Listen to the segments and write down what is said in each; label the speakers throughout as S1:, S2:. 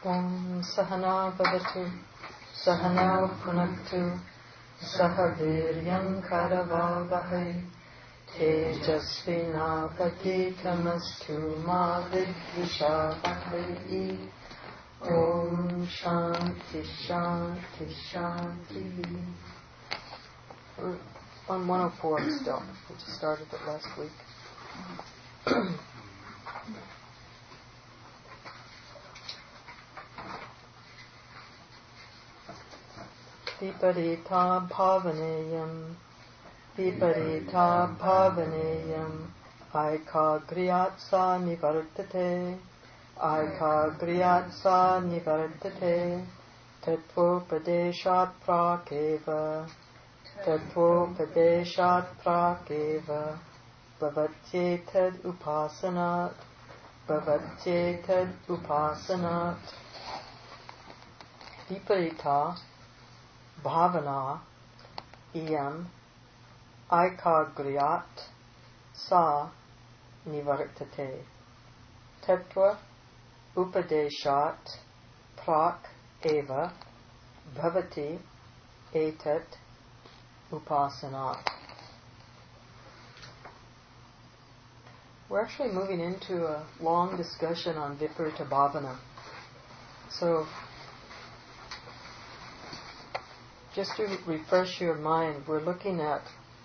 S1: Om Sahana Bhavatu Sahana Punaktu Sahaviryam Karavavahai Tejasvinavaditamastu Ma Vidvishavahai. Om Shanti Shanti Shanti. We're on 104 still. We just started it last week. Viparita bhavaneyam, viparita bhavaneyam, aikagriyatsa nivartate, aikagriyatsa nivartate, tatvopadeshat prakeva, tatvopadeshat prakeva, bhavatyetad upasanat, bhavatyetad upasanat. Viparita Bhavana iyam aikagriyat sa nivartate tattva upadeshat prak eva bhavati etat upasanat. We're actually moving into a long discussion on Viparita Bhavana. So just to refresh your mind, we're looking at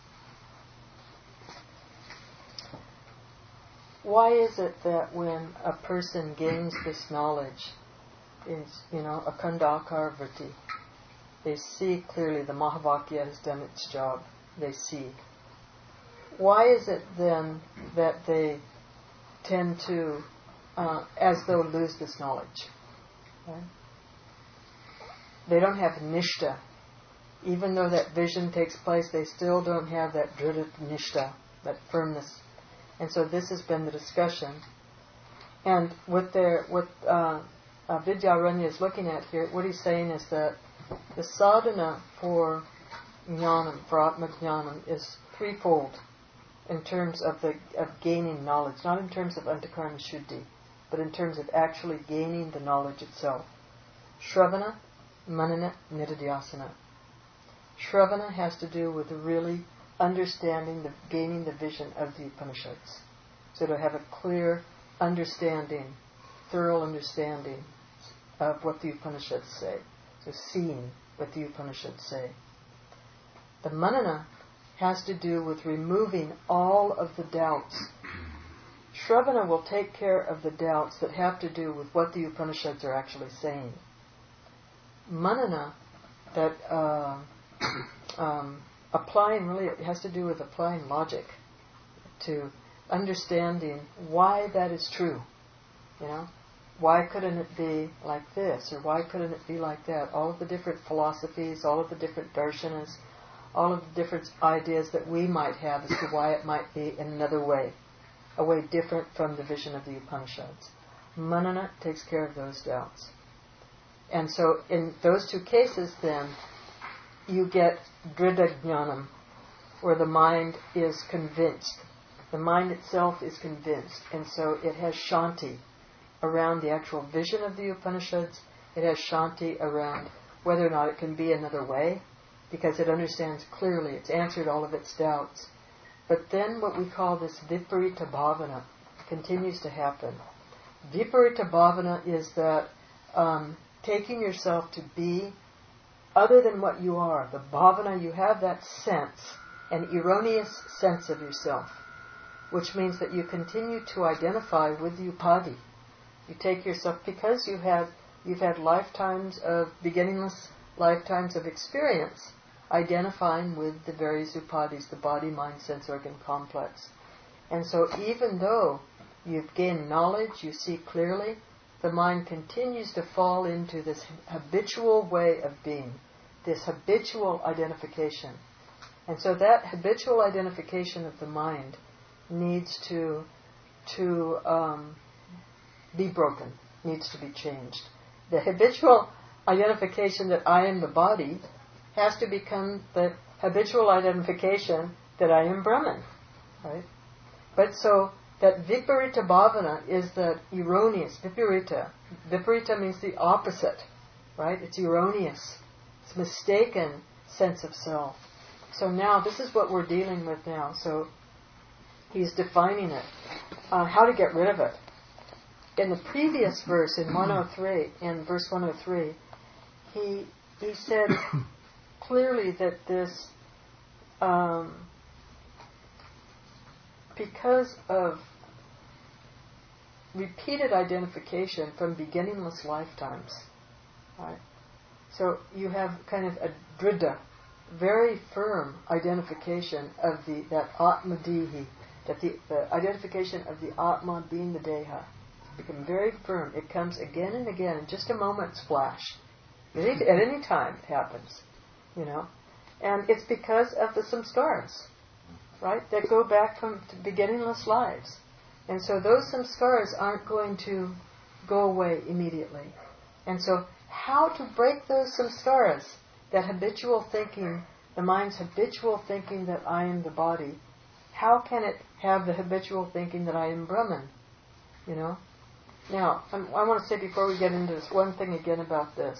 S1: why is it that when a person gains this knowledge, Akhandakar Vritti, they see clearly the Mahavakya has done its job. They see. Why is it then that they tend to, as though, lose this knowledge? Right? They don't have nishta. Even though that vision takes place, they still don't have that drita nishta, that firmness. And so this has been the discussion. And what Vidyaranya is looking at here, what he's saying is that the sadhana for jnanam, for Atma Jnanam, is threefold in terms of gaining knowledge, not in terms of antakarana shuddhi, but in terms of actually gaining the knowledge itself. Shravana, manana, nididhyasana. Shravana has to do with really understanding, gaining the vision of the Upanishads. So to have a clear understanding, thorough understanding of what the Upanishads say. So seeing what the Upanishads say. The manana has to do with removing all of the doubts. Shravana will take care of the doubts that have to do with what the Upanishads are actually saying. Manana, that applying, really it has to do with applying logic to understanding why that is true. Why couldn't it be like this, or why couldn't it be like that? All of the different philosophies, all of the different darshanas, all of the different ideas that we might have as to why it might be in another way, a way different from the vision of the Upanishads. Manana takes care of those doubts. And so in those two cases then, you get drita jnanam, where the mind is convinced. The mind itself is convinced, and so it has shanti around the actual vision of the Upanishads. It has shanti around whether or not it can be another way, because it understands clearly, it's answered all of its doubts. But then what we call this viparita bhavana continues to happen. Viparita bhavana is that taking yourself to be other than what you are. The bhavana, you have that sense, an erroneous sense of yourself, which means that you continue to identify with the upadhi. You take yourself, because you've had lifetimes of, beginningless lifetimes of experience, identifying with the various upadhis, the body, mind, sense, organ complex. And so even though you've gained knowledge, you see clearly, the mind continues to fall into this habitual way of being, this habitual identification. And so that habitual identification of the mind needs to be broken, needs to be changed. The habitual identification that I am the body has to become the habitual identification that I am Brahman, right? But so that viparita bhavana is the erroneous, viparita. Viparita means the opposite, right? It's erroneous. It's mistaken sense of self. So now, this is what we're dealing with now. So, he's defining it. How to get rid of it. In the previous verse, in verse 103, he said clearly that this, because of repeated identification from beginningless lifetimes, right? So you have kind of a dridha, very firm identification of that atma-dihi, that the identification of the atma being the deha. It's become very firm. It comes again and again in just a moment's flash. At any time it happens, And it's because of the samskaras, right, that go back from beginningless lives. And so those samskaras aren't going to go away immediately. And so how to break those samskaras, that habitual thinking, the mind's habitual thinking that I am the body, how can it have the habitual thinking that I am Brahman? Now, I want to say before we get into this, one thing again about this.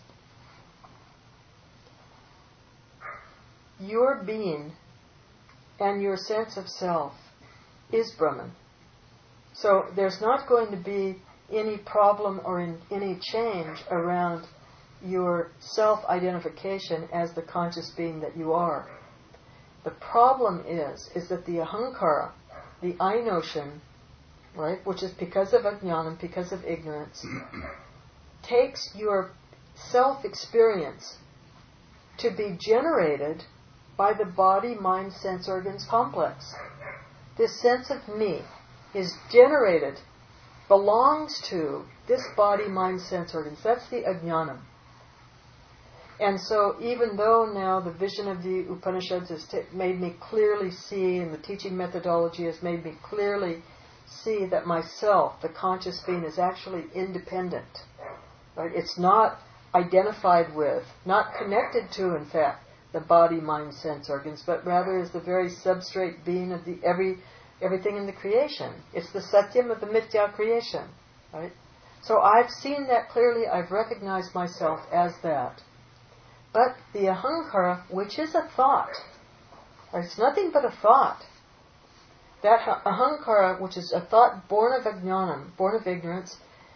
S1: Your being and your sense of self is Brahman. So there's not going to be any problem or any change around your self-identification as the conscious being that you are. The problem is that the ahankara, the I notion, right, which is because of ajnanam, because of ignorance, takes your self-experience to be generated by the body, mind, sense organs complex. This sense of me is generated, belongs to this body, mind, sense organs. That's the ajnanam. And so even though now the vision of the Upanishads has made me clearly see, and the teaching methodology has made me clearly see that myself, the conscious being, is actually independent. Right? It's not identified with, not connected to, in fact, the body, mind, sense organs, but rather is the very substrate being of the everything in the creation. It's the satyam of the mithya creation. Right? So I've seen that clearly, I've recognized myself as that. But the ahankara, which is a thought, right? It's nothing but a thought. That ahankara, which is a thought born of ajnanam, born of ignorance,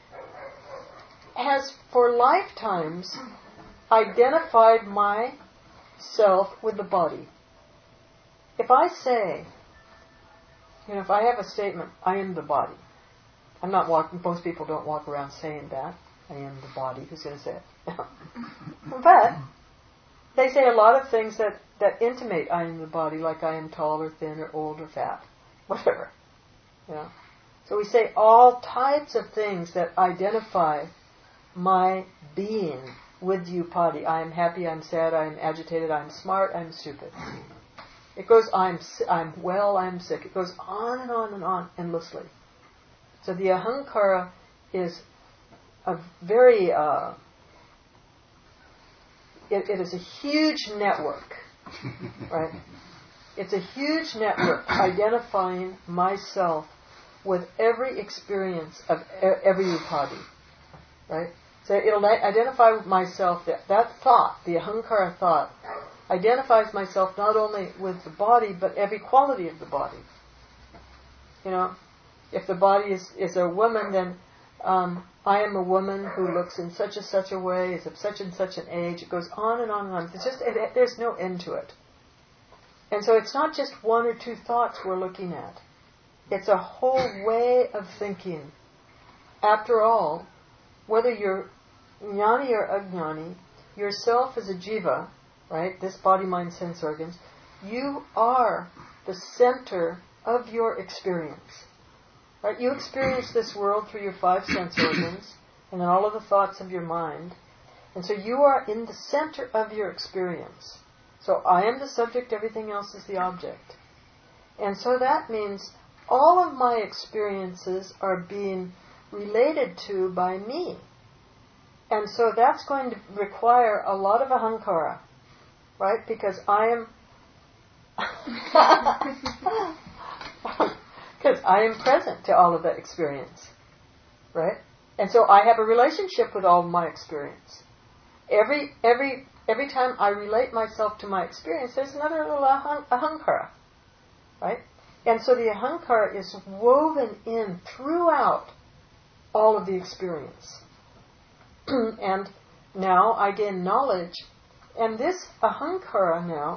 S1: has for lifetimes identified myself with the body. If I say, if I have a statement, I am the body. I'm not walking, most people don't walk around saying that. I am the body. Who's going to say it? But they say a lot of things that intimate I am the body, like I am tall or thin or old or fat, whatever. So we say all types of things that identify my being with the upadi. I am happy, I am sad, I am agitated, I am smart, I am stupid. It goes, I'm well, I am sick. It goes on and on and on endlessly. So the ahankara is a very it is a huge network, right? It's a huge network identifying myself with every experience of every upadi, right? So it'll identify with myself, that thought, the ahankara thought, identifies myself not only with the body, but every quality of the body. If the body is a woman, then I am a woman who looks in such and such a way, is of such and such an age. It goes on and on and on. There's no end to it. And so it's not just one or two thoughts we're looking at. It's a whole way of thinking. After all, whether you're jnani or ajnani, yourself is a jiva, right? This body, mind, sense organs. You are the center of your experience. Right? You experience this world through your 5 sense organs and then all of the thoughts of your mind. And so you are in the center of your experience. So I am the subject, everything else is the object. And so that means all of my experiences are being related to by me. And so that's going to require a lot of ahankara, right? Because Because I am present to all of that experience. Right? And so I have a relationship with all of my experience. Every time I relate myself to my experience, there's another little ahankara. Right? And so the ahankara is woven in throughout all of the experience. And now I gain knowledge. And this ahankara now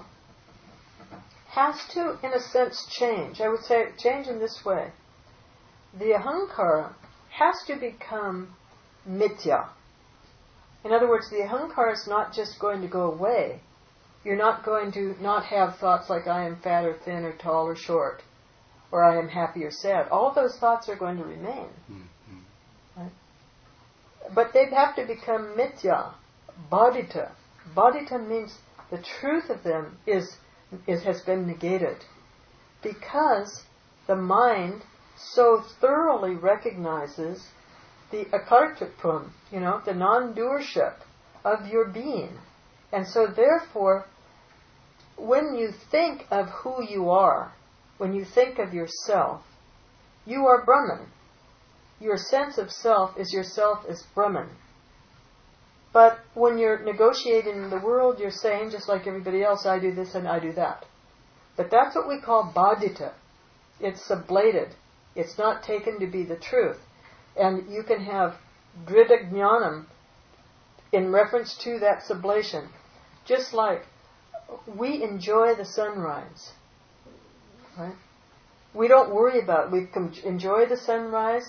S1: has to, in a sense, change. I would say change in this way. The ahankara has to become mithya. In other words, the ahankara is not just going to go away. You're not going to not have thoughts like I am fat or thin or tall or short, or I am happy or sad. All those thoughts are going to remain. Right? But they have to become mithya, bodhita. Bodhita means the truth of them has been negated, because the mind so thoroughly recognizes the akartritvam, the non-doership of your being. And so therefore, when you think of who you are, when you think of yourself, you are Brahman. Your sense of self is yourself as Brahman. But when you're negotiating in the world, you're saying, just like everybody else, I do this and I do that. But that's what we call badita. It's sublated. It's not taken to be the truth. And you can have drita jnanam in reference to that sublation. Just like we enjoy the sunrise. Right? We don't worry about it. We can enjoy the sunrise,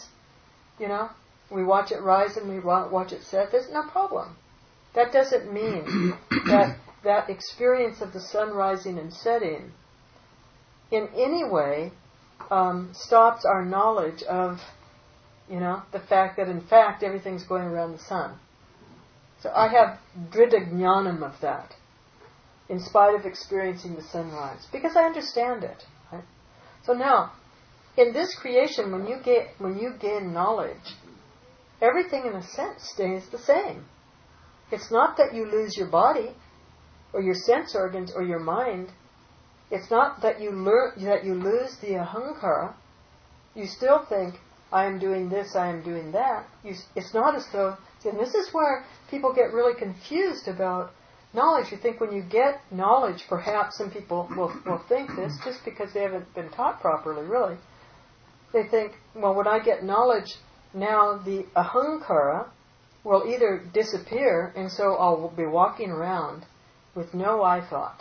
S1: We watch it rise and we watch it set. There's no problem. That doesn't mean that experience of the sun rising and setting in any way stops our knowledge of, the fact that in fact everything's going around the sun. So I have drita jnanam of that, in spite of experiencing the sunrise, because I understand it. Right? So now, in this creation, when you gain knowledge, everything in a sense stays the same. It's not that you lose your body, or your sense organs, or your mind. It's not that you lose the ahankara. You still think, I am doing this, I am doing that. It's not as though... And this is where people get really confused about knowledge. You think when you get knowledge, perhaps some people will think this, just because they haven't been taught properly, really. They think, well, when I get knowledge, now the ahankara will either disappear, and so I'll be walking around with no I thought.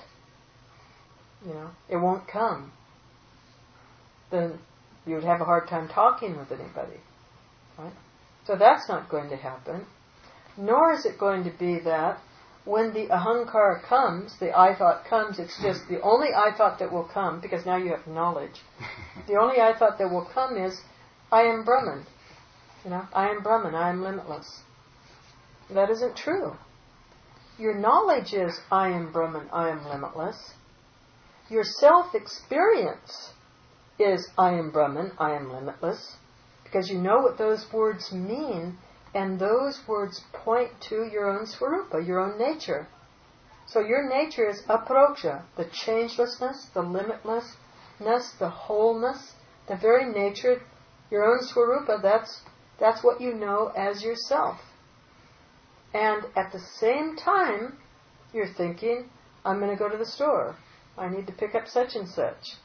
S1: It won't come. Then you would have a hard time talking with anybody. Right? So that's not going to happen. Nor is it going to be that when the ahankara comes, the I thought comes, it's just the only I thought that will come, because now you have knowledge. The only I thought that will come is, I am Brahman. I am Brahman, I am limitless. That isn't true. Your knowledge is, I am Brahman, I am limitless. Your self-experience is, I am Brahman, I am limitless, because you know what those words mean, and those words point to your own swarupa, your own nature. So your nature is aparoksha, the changelessness, the limitlessness, the wholeness, the very nature, your own swarupa, that's what you know as yourself. And at the same time, you're thinking, I'm going to go to the store. I need to pick up such and such,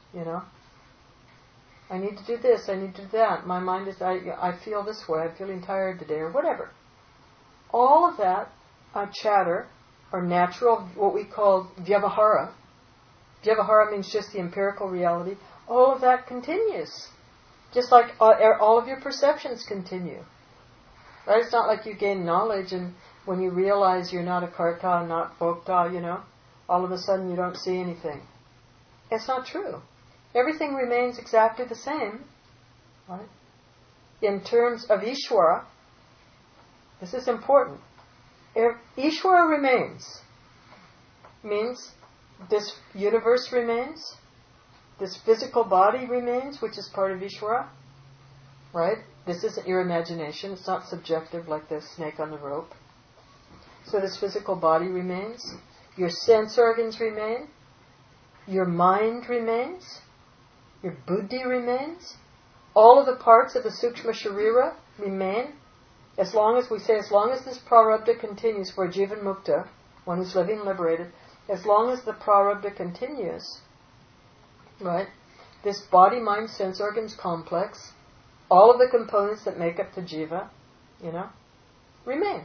S1: I need to do this, I need to do that. My mind is, I feel this way, I'm feeling tired today, or whatever. All of that chatter, or natural, what we call vyavahara. Vyavahara means just the empirical reality. All of that continues. Just like all of your perceptions continue. Right? It's not like you gain knowledge and when you realize you're not a karta, not bhokta, all of a sudden you don't see anything. It's not true. Everything remains exactly the same. Right? In terms of Ishvara, this is important. If Ishvara remains, means this universe remains, this physical body remains, which is part of Ishvara. Right? This isn't your imagination. It's not subjective like the snake on the rope. So this physical body remains. Your sense organs remain. Your mind remains. Your buddhi remains. all of the parts of the Sukshma Sharira remain, as long as this prarabdha continues for Jivan Mukta, one who's living liberated, as long as the prarabdha continues, right, this body, mind, sense organs complex, all of the components that make up the jiva, remain.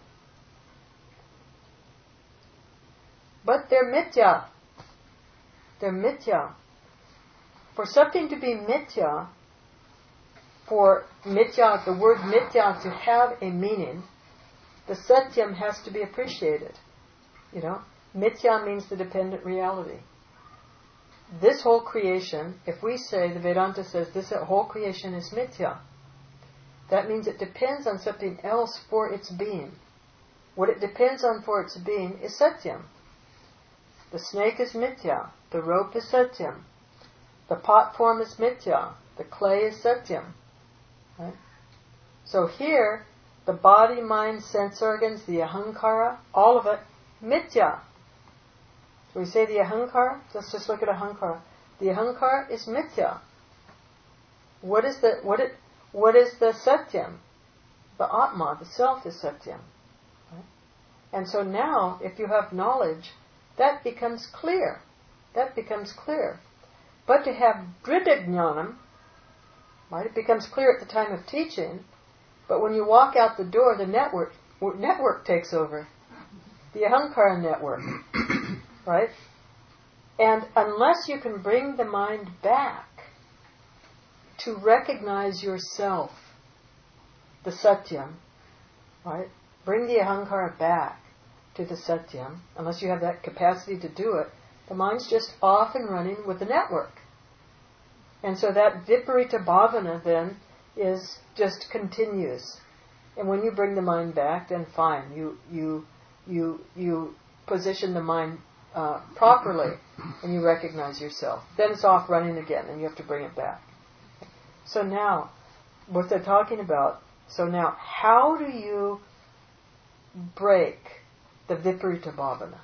S1: But they're mithya. They're mithya. For something to be mithya, for mithya, the word mithya to have a meaning, the satyam has to be appreciated. Mithya means the dependent reality. This whole creation, if we say, the Vedanta says, this whole creation is mithya, that means it depends on something else for its being. What it depends on for its being is satyam. The snake is mithya. The rope is satyam. The pot form is mithya. The clay is satyam. Right? So here, the body, mind, sense organs, the ahankara, all of it, mithya. So we say the ahankara, let's just look at ahankara. The ahankara is mithya. What is the satyam? The atma, the self is satyam. Right? And so now, if you have knowledge, that becomes clear. That becomes clear. But to have drita jnanam, right, it becomes clear at the time of teaching, but when you walk out the door, the network takes over. The ahankara network. Right? And unless you can bring the mind back to recognize yourself, the satyam, right? Bring the ahankara back to the satyam, unless you have that capacity to do it, the mind's just off and running with the network. And so that viparita bhavana then is just continues. And when you bring the mind back, then fine, you position the mind properly, and you recognize yourself. Then it's off running again, and you have to bring it back. So now, what they're talking about, how do you break the viparita bhavana?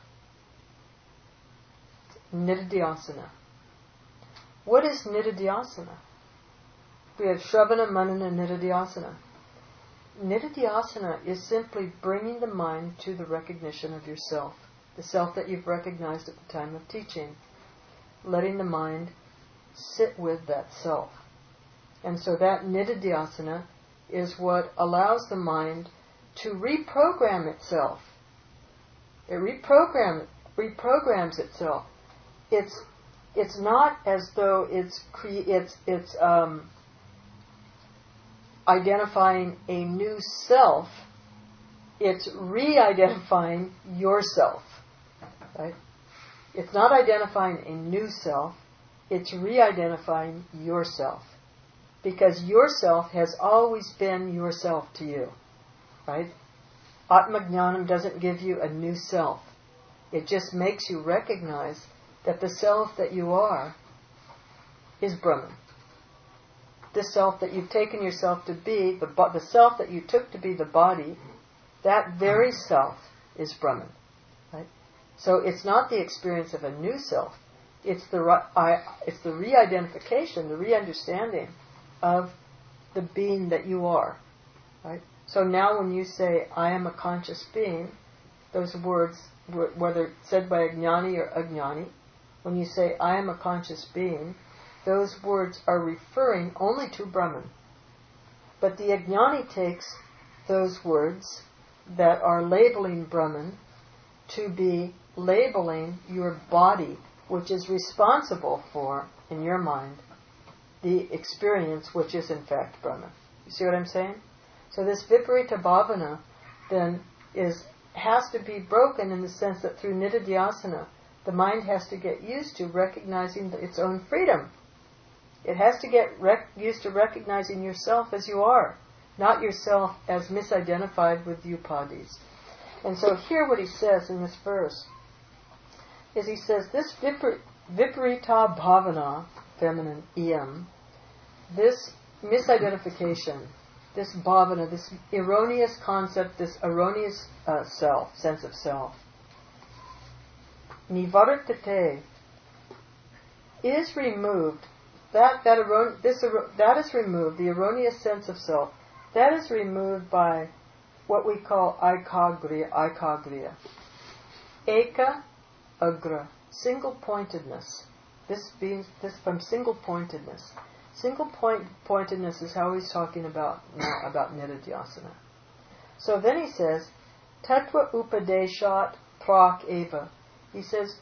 S1: Nididhyasana. What is nididhyasana? We have Shravana, Manana, Nididhyasana. Nididhyasana is simply bringing the mind to the recognition of yourself, the self that you've recognized at the time of teaching, letting the mind sit with that self. And so that nididhyasana is what allows the mind to reprogram itself. It reprograms itself. It's not as though it's identifying a new self. It's re-identifying yourself. Right? It's not identifying a new self. It's re-identifying yourself. Because yourself has always been yourself to you. Right? Atmajnanam doesn't give you a new self. It just makes you recognize that the self that you are is Brahman. The self that you've taken yourself to be, the self that you took to be the body, that very self is Brahman. Right? So it's not the experience of a new self. It's the re-identification, the re-understanding of the being that you are. Right? So now when you say, I am a conscious being, those words, whether said by a jnani or ajnani, when you say, I am a conscious being, those words are referring only to Brahman. But the ajnani takes those words that are labeling Brahman to be labeling your body, which is responsible for, in your mind, the experience which is in fact Brahman. You see what I'm saying? So this viparita bhavana then has to be broken in the sense that through nididhyasana, the mind has to get used to recognizing its own freedom. It has to get used to recognizing yourself as you are, not yourself as misidentified with upadis. And so here what he says in this verse is he says, this viparita bhavana, feminine iyam, this misidentification, this bhavana, this erroneous concept, this erroneous self, sense of self, nivartate, is removed that is removed, the erroneous sense of self, that is removed by what we call aikagriya. Eka agra, single-pointedness. This from single-pointedness. Single-pointedness is how he's talking about now, about nididhyasana. So then he says, Tattva upadeshat prak eva. He says,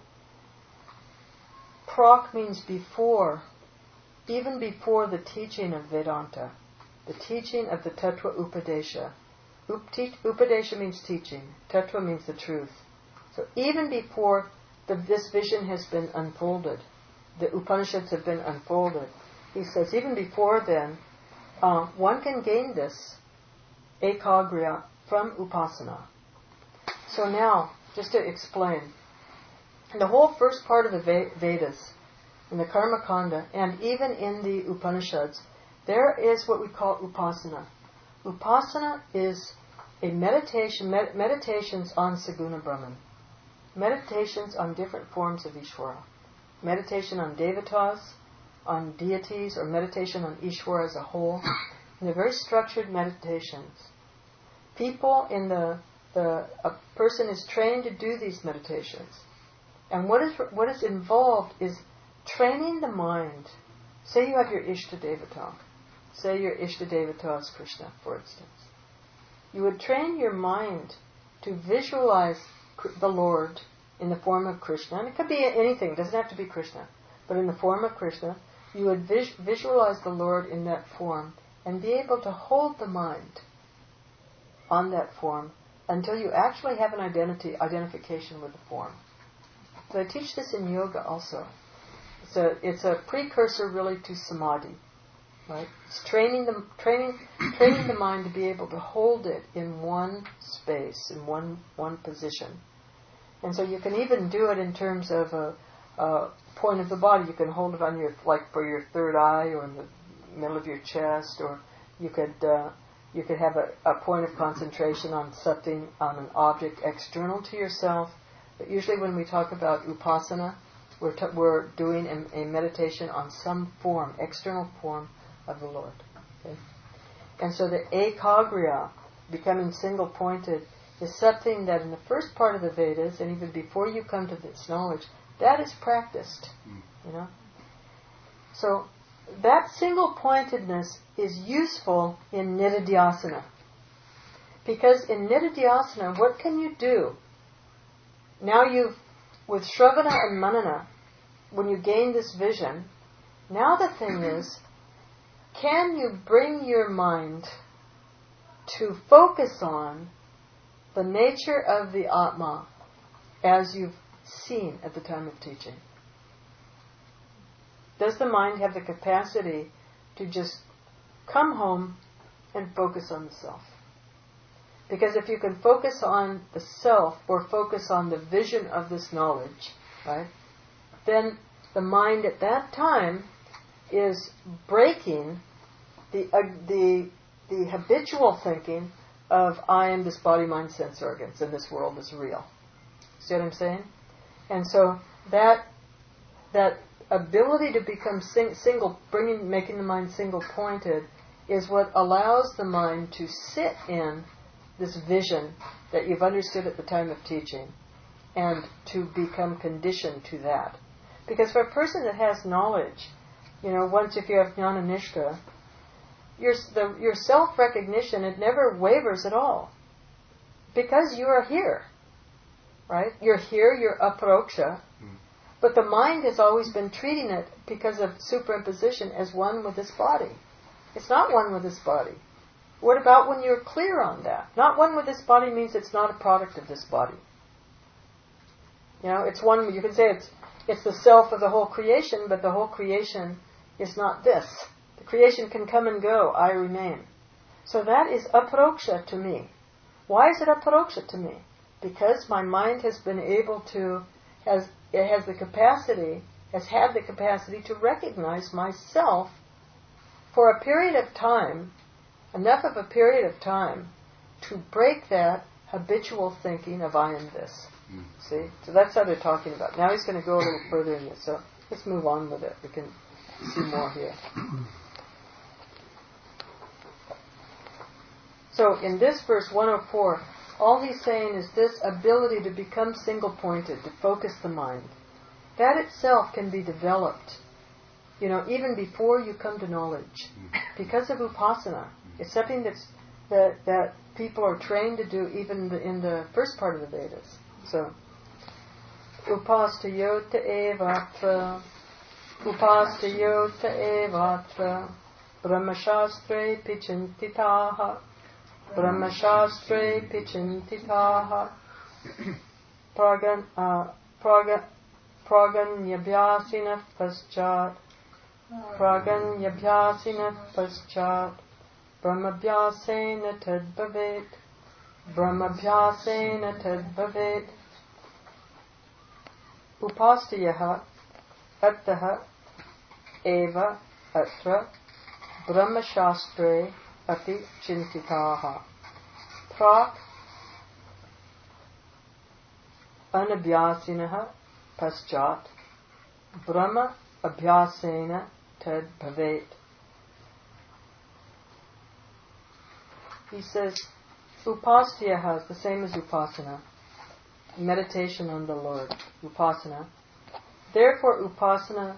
S1: prak means before, even before the teaching of Vedanta, the teaching of the Tattva Upadesha. Upadesha means teaching. Tattva means the truth. So even before this vision has been unfolded, the Upanishads have been unfolded, he says even before then, one can gain this ekagriya from upasana. So now, just to explain, the whole first part of the Vedas, in the Karma Kanda, and even in the Upanishads, there is what we call upasana. Upasana is a meditations on Saguna Brahman. Meditations on different forms of Ishvara. Meditation on devatas, on deities, or meditation on Ishvara as a whole. And they're very structured meditations. A person is trained to do these meditations. And what is involved is training the mind. Say you have your Ishtadevata. Say your Ishtadevata is Krishna, for instance. You would train your mind to visualize the Lord in the form of Krishna. And it could be anything. It doesn't have to be Krishna. But in the form of Krishna, you would visualize the Lord in that form and be able to hold the mind on that form until you actually have an identification with the form. So I teach this in yoga also. So it's a precursor really to samadhi, right? It's training the mind to be able to hold it in one space, in one position. And so you can even do it in terms of a point of the body. You can hold it on for your third eye, or in the middle of your chest, or you could have a point of concentration on something, on an object external to yourself. But usually when we talk about upasana, we're doing a meditation on some form, external form of the Lord. Okay? And so the ekagriya, becoming single-pointed, is something that in the first part of the Vedas, and even before you come to this knowledge, that is practiced. So that single-pointedness is useful in nididhyasana. Because in nididhyasana, what can you do? Now with Shravana and Manana, when you gain this vision, now the thing is, can you bring your mind to focus on the nature of the Atma as you've seen at the time of teaching? Does the mind have the capacity to just come home and focus on the self? Because if you can focus on the self or focus on the vision of this knowledge, right, then the mind at that time is breaking the habitual thinking of I am this body, mind, sense organs, and this world is real. See what I'm saying? And so that ability to become making the mind single-pointed is what allows the mind to sit in this vision that you've understood at the time of teaching and to become conditioned to that. Because for a person that has knowledge, once if you have jnana nishta, your self-recognition, it never wavers at all. Because you are here, right? You're here, you're aparoksha, but the mind has always been treating it, because of superimposition, as one with this body. It's not one with this body. What about when you're clear on that? Not one with this body means it's not a product of this body. It's one, you can say it's the self of the whole creation, but the whole creation is not this. The creation can come and go, I remain. So that is aparoksha to me. Why is it aparoksha to me? Because my mind has been able to, has had the capacity to recognize myself for a period of time, enough of a period of time, to break that habitual thinking of I am this. See? So that's how they're talking about. Now he's going to go a little further in this. So let's move on with it. We can see more here. So in this verse 104, all he's saying is this ability to become single-pointed, to focus the mind. That itself can be developed, even before you come to knowledge. Because of upasana. It's something that people are trained to do even in the first part of the Vedas. So, upastayota evatra, brahmashastre pichintitaha, praganyabhyasina paschat, brahmabhyasena tadbhavet, upastayaha attaha eva atra brahmashastre ati chintitaha prak anabhyasinaha paschat brahma abhyasena tad bhavet. He says upastyaha is the same as upasana, meditation on the Lord, upasana. Therefore upasana,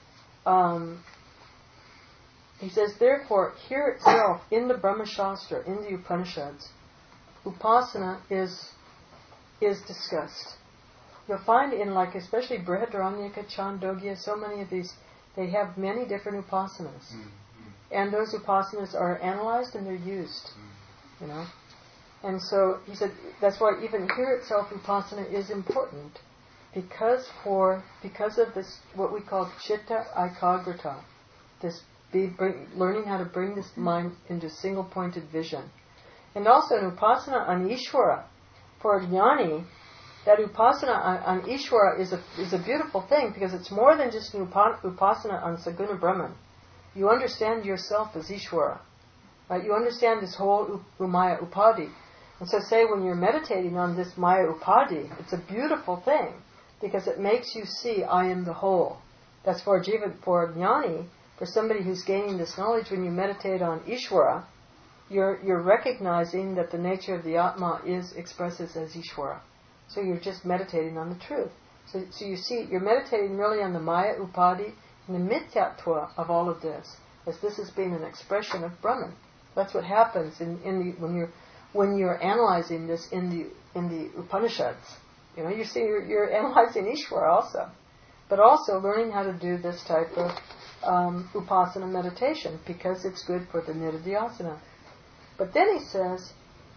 S1: he says, therefore, here itself, in the Brahma Shastra, in the Upanishads, upasana is discussed. You'll find in, especially Brihadaranyaka, Chandogya, so many of these, they have many different upasanas. And those upasanas are analyzed and they're used, And so, he said, that's why even here itself, upasana is important, because of this, what we call chitta ekagrata, this learning how to bring this mind into single-pointed vision. And also an upasana on Ishvara. For a jnani, that upasana on Ishvara is a beautiful thing, because it's more than just an upasana on Saguna Brahman. You understand yourself as Ishvara. Right? You understand this whole Maya Upadi. And so say when you're meditating on this Maya Upadi, it's a beautiful thing, because it makes you see, I am the whole. That's for a jnani. For somebody who's gaining this knowledge, when you meditate on Ishvara, you're recognizing that the nature of the Atma expresses as Ishvara. So you're just meditating on the truth. So you see, you're meditating really on the Maya Upadi and the Mithyatva of all of this, as this has been an expression of Brahman. That's what happens when you're analyzing this in the Upanishads. You see, you're analyzing Ishvara also, but also learning how to do this type of upasana meditation, because it's good for the nididhyasana. But then he says,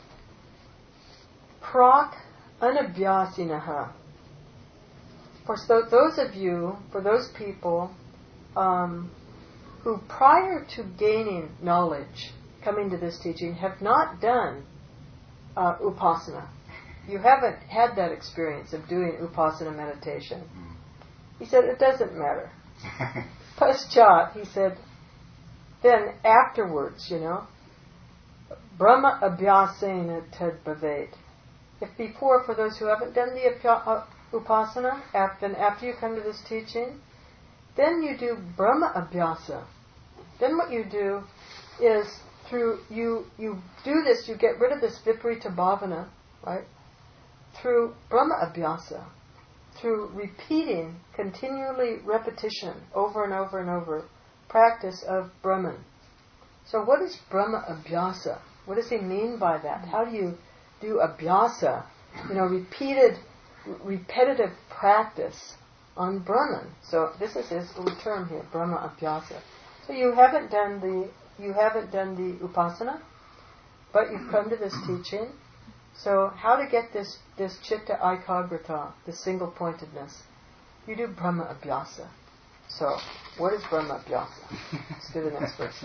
S1: prak anabhyasinaha. For those people who prior to gaining knowledge, coming to this teaching, have not done upasana. You haven't had that experience of doing upasana meditation. He said, it doesn't matter. Paschat, he said, then afterwards, Brahma abhyasena tad bhavet. If before, for those who haven't done the upasana, after you come to this teaching, then you do Brahma abhyasa. Then what you do is, through you do this, you get rid of this viparita bhavana, right? Through Brahma abhyasa, through repeating, continually repetition, over and over and over, practice of Brahman. So what is Brahma abhyasa? What does he mean by that? How do you do abhyasa? Repetitive practice on Brahman. So this is his term here, Brahma abhyasa. So you haven't done the upasana, but you've come to this teaching. So how to get this chitta ekagrata, this single-pointedness? You do Brahma abhyasa. So, what is Brahma abhyasa? Let's do the next verse.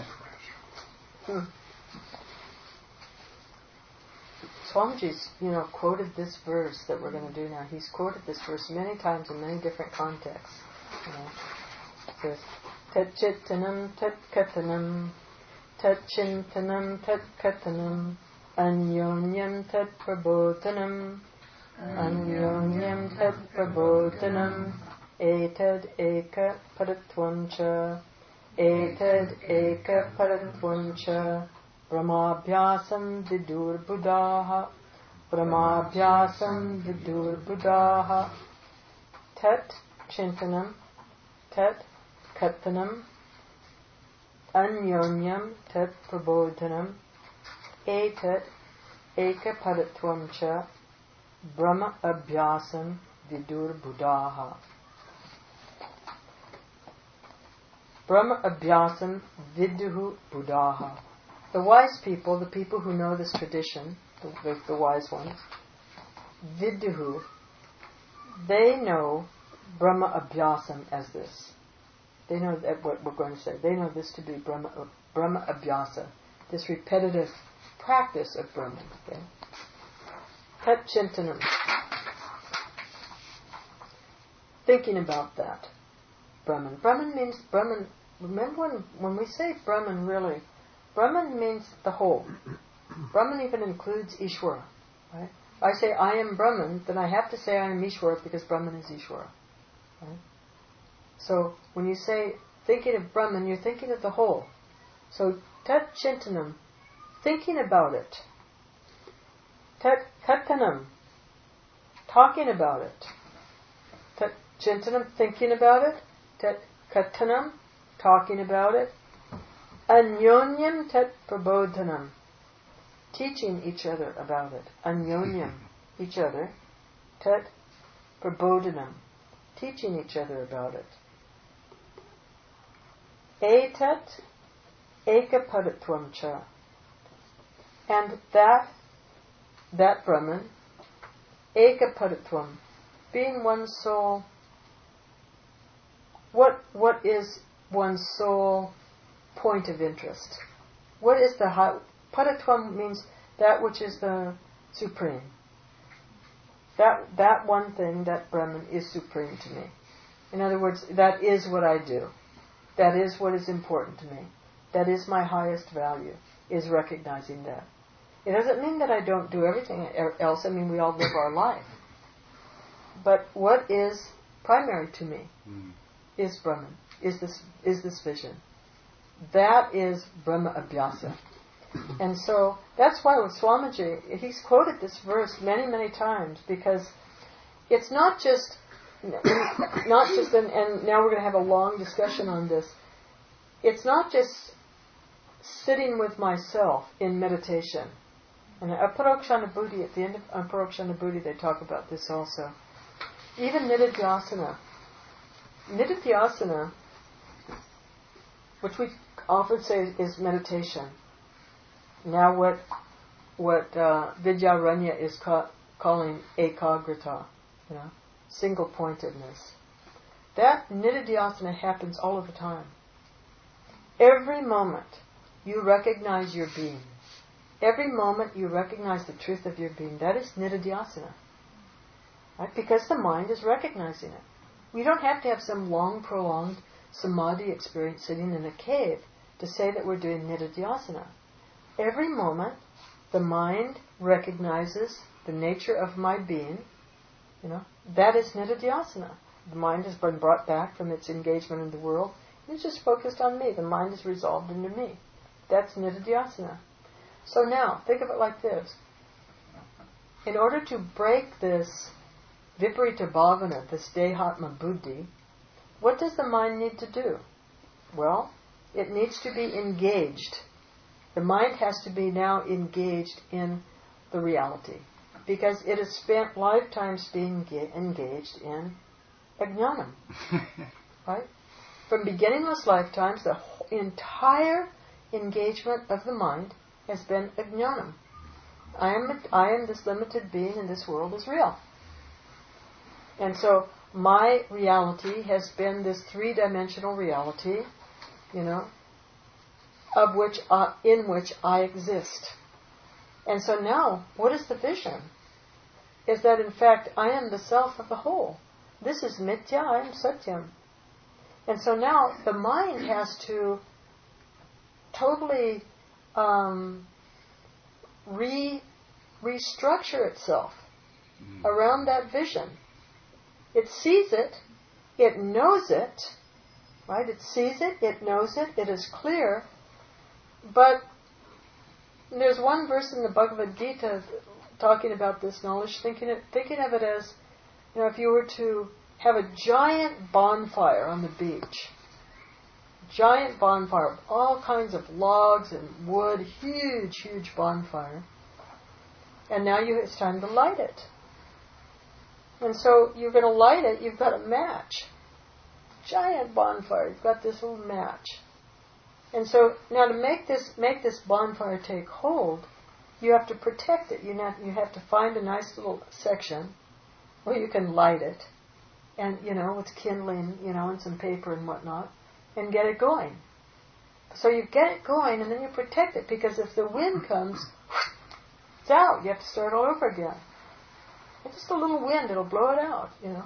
S1: Swamiji's, quoted this verse that we're going to do now. He's quoted this verse many times in many different contexts. It says, Tat chittanam tat katanam, tat chintanam tat katanam, Anyonyam tat prabodhanam, Anyonyam tat prabodhanam, Etad eka padatvancha, etad eka paratvam brahmabhyasam vidur buddhaha brahmabhyasam vidur buddhaha tat chintanam tat kathanam anyonyam tat prabodhanam etat eka paratvam cha brahma abhyasam vidur buddhaha. Brahma abhyasam viduhu buddhaha. The wise people, the people who know this tradition, the wise ones, viduhu, they know Brahma abhyasam as this. They know that what we're going to say. They know this to be Brahma abhyasa, this repetitive practice of Brahman. Okay? Tat chintanam. Thinking about that. Brahman. Brahman means Brahman. Remember when we say Brahman, really, Brahman means the whole. Brahman even includes Ishvara. Right? If I say I am Brahman, then I have to say I am Ishvara because Brahman is Ishvara. Right? So when you say thinking of Brahman, you're thinking of the whole. So tat chintanam, thinking about it. Tat kathanam, talking about it. Tat chintanam, thinking about it. Tat kathanam, talking about it. Anyonyam tat prabodhanam, teaching each other about it. Anyonyam, each other. Tat prabodhanam, teaching each other about it. Etat ekapadatvam cha. And that Brahman, ekapadatvam, being one soul. What is one's sole point of interest? What is the high? Padatvam means that which is the supreme. That one thing, that Brahman, is supreme to me. In other words, that is what I do. That is what is important to me. That is my highest value, is recognizing that. It doesn't mean that I don't do everything else. I mean, we all live our life. But what is primary to me is Brahman, is this vision. That is Brahma abhyasa. And so that's why with Swamiji, he's quoted this verse many, many times, because it's not just, and now we're going to have a long discussion on this, it's not just sitting with myself in meditation. And Aparokshanabhuti, at the end of Aparokshanabhuti, they talk about this also. Even Nididhyasana. Nididhyasana, which we often say is meditation. Now what Vidyaranya is calling ekagrita, single-pointedness. That Nididhyasana happens all of the time. Every moment you recognize your being. Every moment you recognize the truth of your being. That is Nididhyasana. Right? Because the mind is recognizing it. We don't have to have some long, prolonged samadhi experience sitting in a cave to say that we're doing Nididhyasana. Every moment, the mind recognizes the nature of my being. That is Nididhyasana. The mind has been brought back from its engagement in the world. It's just focused on me. The mind is resolved into me. That's Nididhyasana. So now, think of it like this. In order to break this viparita bhavana, this dehatma buddhi, what does the mind need to do? Well, it needs to be engaged. The mind has to be now engaged in the reality, because it has spent lifetimes being engaged in ajnanam. Right? From beginningless lifetimes, the entire engagement of the mind has been ajnanam. I am this limited being, and this world is real. And so my reality has been this three-dimensional reality, of which in which I exist. And so now, what is the vision? Is that in fact I am the self of the whole. This is mithya, I am satyam. And so now the mind has to totally restructure itself around that vision. It sees it, it knows it, Right? It sees it, it knows it, it is clear. But there's one verse in the Bhagavad Gita talking about this knowledge, thinking of it as, if you were to have a giant bonfire on the beach, giant bonfire, all kinds of logs and wood, huge bonfire, and now it's time to light it. And so you're going to light it, you've got a match. Giant bonfire, you've got this little match. And so now to make this bonfire take hold, you have to protect it. You have to find a nice little section where you can light it, and with kindling, and some paper and whatnot, and get it going. So you get it going, and then you protect it, because if the wind comes, it's out. You have to start all over again. It's just a little wind; it'll blow it out,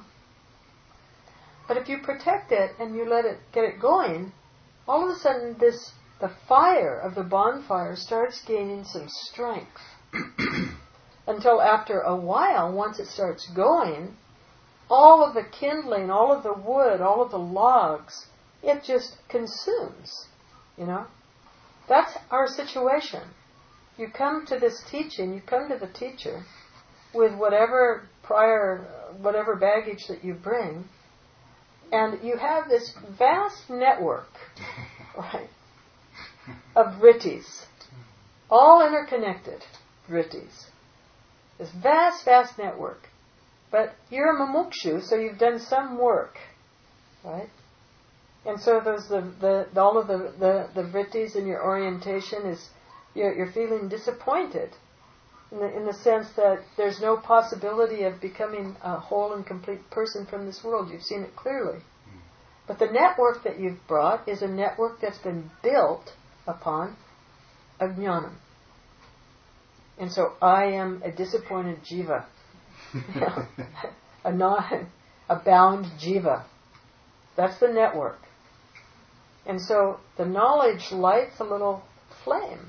S1: But if you protect it and you let it get it going, all of a sudden the fire of the bonfire starts gaining some strength. Until after a while, once it starts going, all of the kindling, all of the wood, all of the logs, it just consumes, That's our situation. You come to this teaching, you come to the teacher with whatever baggage that you bring, and you have this vast network, right, of vrittis, all interconnected vrittis. This vast network. But you're a mumukshu, so you've done some work, right? And so those all of the vrittis in your orientation is you're feeling disappointed in the sense that there's no possibility of becoming a whole and complete person from this world. You've seen it clearly. But the network that you've brought is a network that's been built upon ajnanam. And so I am a disappointed jiva. A bound jiva. That's the network. And so the knowledge lights a little flame.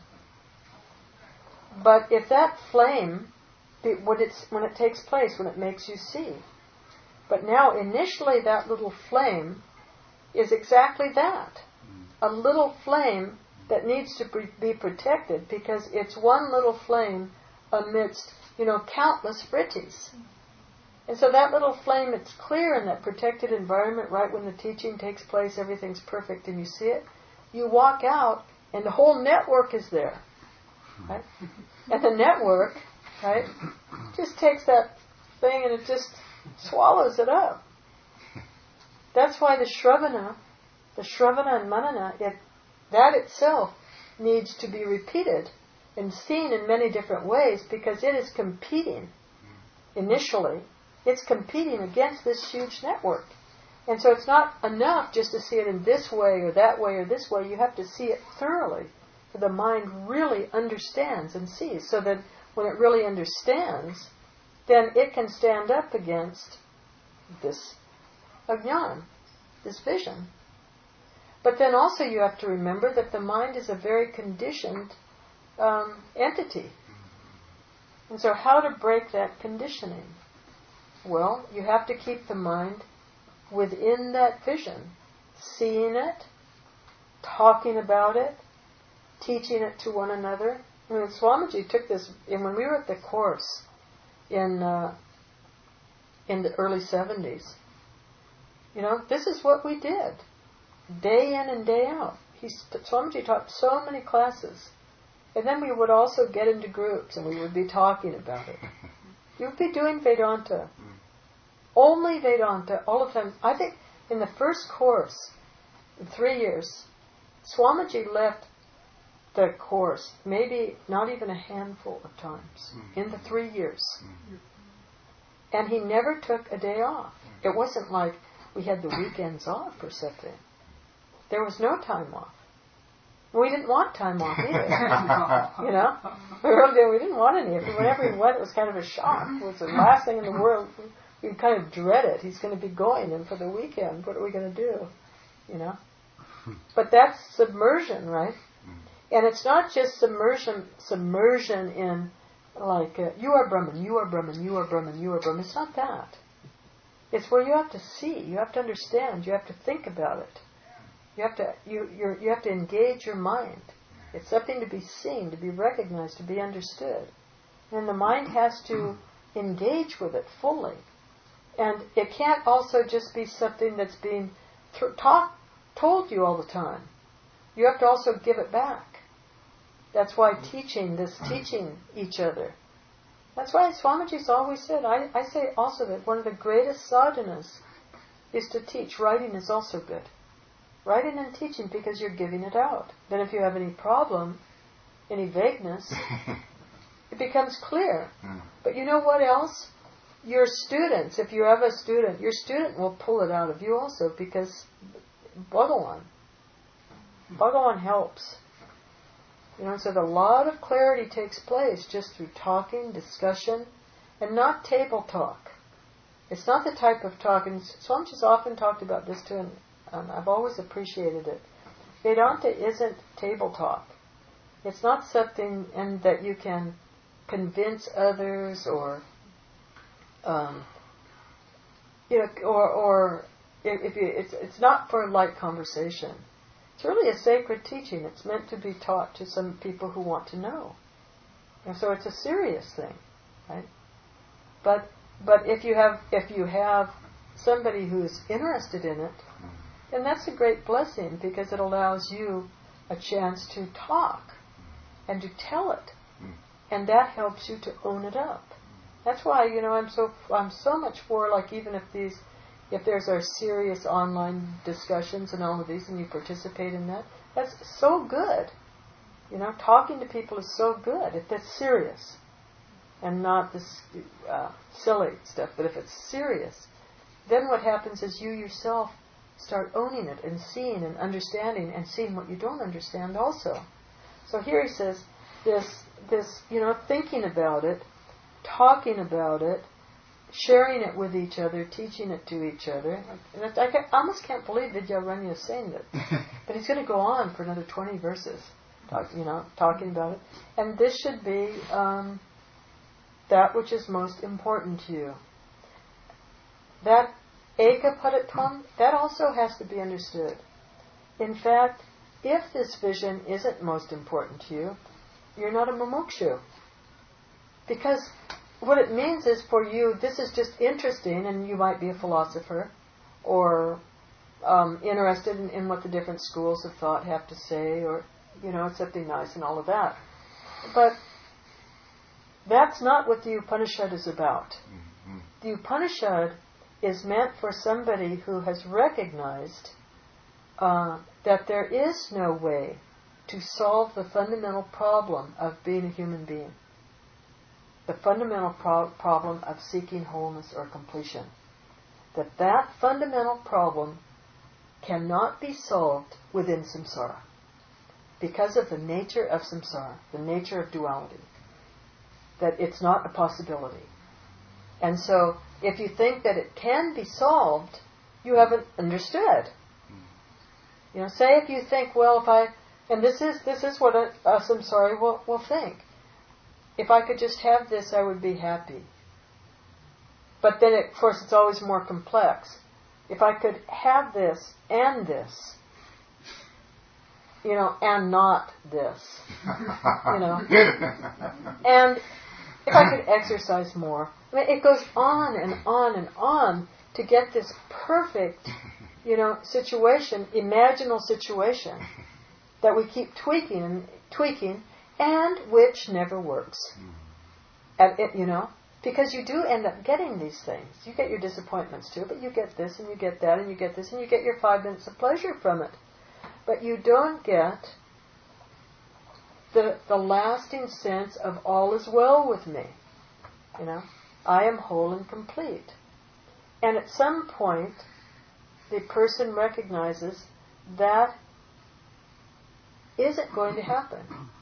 S1: But if that flame, when it takes place, when it makes you see. But now initially that little flame is exactly that. A little flame that needs to be protected, because it's one little flame amidst, countless vrittis. And so that little flame, it's clear in that protected environment, right when the teaching takes place, everything's perfect and you see it. You walk out and the whole network is there. Right? And the network, right, just takes that thing and it just swallows it up. That's why the Shravana and Manana, that itself needs to be repeated and seen in many different ways, because it is competing initially. It's competing against this huge network. And so it's not enough just to see it in this way or that way or this way. You have to see it thoroughly, for the mind really understands and sees, so that when it really understands, then it can stand up against this ajnana, this vision. But then also you have to remember that the mind is a very conditioned entity. And so how to break that conditioning? Well, you have to keep the mind within that vision, seeing it, talking about it, teaching it to one another. I mean, Swamiji took this, and when we were at the course in the early 70s, this is what we did, day in and day out. Swamiji taught so many classes, and then we would also get into groups, and we would be talking about it. You would be doing Vedanta, only Vedanta, all the time. I think in the first course, in 3 years, Swamiji left the course maybe not even a handful of times in the 3 years. And he never took a day off. It wasn't like we had the weekends off or something. There was no time off. We didn't want time off either. We didn't want any. Whenever he went, it was kind of a shock. It was the last thing in the world. We kind of dread it. He's going to be going, and for the weekend, what are we going to do? But that's submersion, right? And it's not just submersion in like, you are Brahman, you are Brahman, you are Brahman, you are Brahman. It's not that. It's where you have to see, you have to understand, you have to think about it. You have to engage your mind. It's something to be seen, to be recognized, to be understood. And the mind has to engage with it fully. And it can't also just be something that's being told you all the time. You have to also give it back. That's why teaching each other. That's why Swamiji's always said, I say also that one of the greatest sadhanas is to teach. Writing is also good. Writing and teaching, because you're giving it out. Then if you have any problem, any vagueness, it becomes clear. But you know what else? Your students, if you have a student, your student will pull it out of you also, because Bhagawan helps. So a lot of clarity takes place just through talking, discussion, and not table talk. It's not the type of talk, and Swamiji's often talked about this too, and I've always appreciated it. Vedanta isn't table talk. It's not something that you can convince others or it's not for a light conversation. It's really a sacred teaching. It's meant to be taught to some people who want to know. And so it's a serious thing, right? But if you have somebody who is interested in it, then that's a great blessing, because it allows you a chance to talk and to tell it, and that helps you to own it up. That's why I'm so much for, like, even if there's our serious online discussions and all of these, and you participate in that, that's so good. Talking to people is so good if it's serious and not this silly stuff. But if it's serious, then what happens is you yourself start owning it and seeing and understanding and seeing what you don't understand also. So here he says this thinking about it, talking about it, sharing it with each other, teaching it to each other. And I almost can't believe Vidyaranya is saying that. But he's going to go on for another 20 verses, talking about it. And this should be that which is most important to you. That eka padatvam, that also has to be understood. In fact, if this vision isn't most important to you, you're not a mumukshu. Because what it means is, for you, this is just interesting, and you might be a philosopher or interested in what the different schools of thought have to say, or it's something nice and all of that. But that's not what the Upanishad is about. The Upanishad is meant for somebody who has recognized that there is no way to solve the fundamental problem of being a human being. The fundamental problem of seeking wholeness or completion. That fundamental problem cannot be solved within samsara, because of the nature of samsara, the nature of duality. That it's not a possibility. And so, if you think that it can be solved, you haven't understood. Say if you think, well, and this is what a samsari will think. If I could just have this, I would be happy. But then, of course, it's always more complex. If I could have this, and not this, and if I could exercise more. It goes on and on and on to get this perfect, situation, imaginal situation that we keep tweaking, and which never works. Because you do end up getting these things. You get your disappointments too, but you get this and you get that and you get this and you get your 5 minutes of pleasure from it. But you don't get the lasting sense of all is well with me. I am whole and complete. And at some point, the person recognizes that isn't going to happen.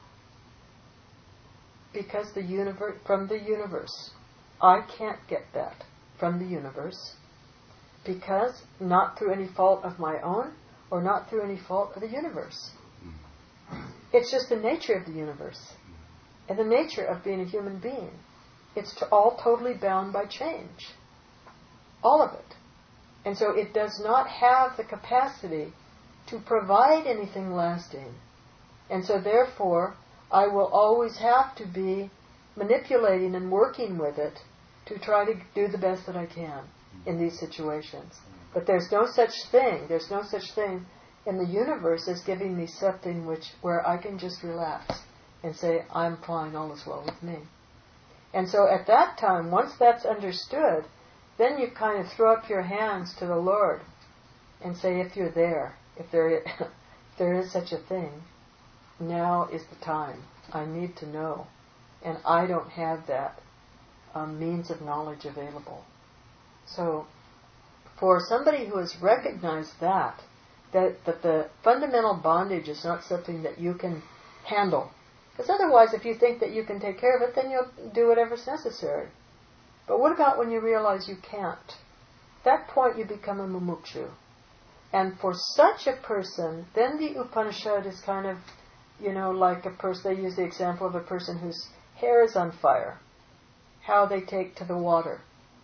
S1: Because from the universe. I can't get that from the universe. Because not through any fault of my own, or not through any fault of the universe. It's just the nature of the universe. And the nature of being a human being. It's all totally bound by change. All of it. And so it does not have the capacity to provide anything lasting. And so therefore, I will always have to be manipulating and working with it to try to do the best that I can in these situations. But there's no such thing in the universe as giving me something where I can just relax and say, I'm fine, all is well with me. And so at that time, once that's understood, then you kind of throw up your hands to the Lord and say, if you're there, if there is such a thing, now is the time. I need to know. And I don't have that means of knowledge available. So for somebody who has recognized that the fundamental bondage is not something that you can handle. Because otherwise, if you think that you can take care of it, then you'll do whatever's necessary. But what about when you realize you can't? At that point, you become a mumukshu. And for such a person, then the Upanishad is kind of, like a person, they use the example of a person whose hair is on fire. How they take to the water.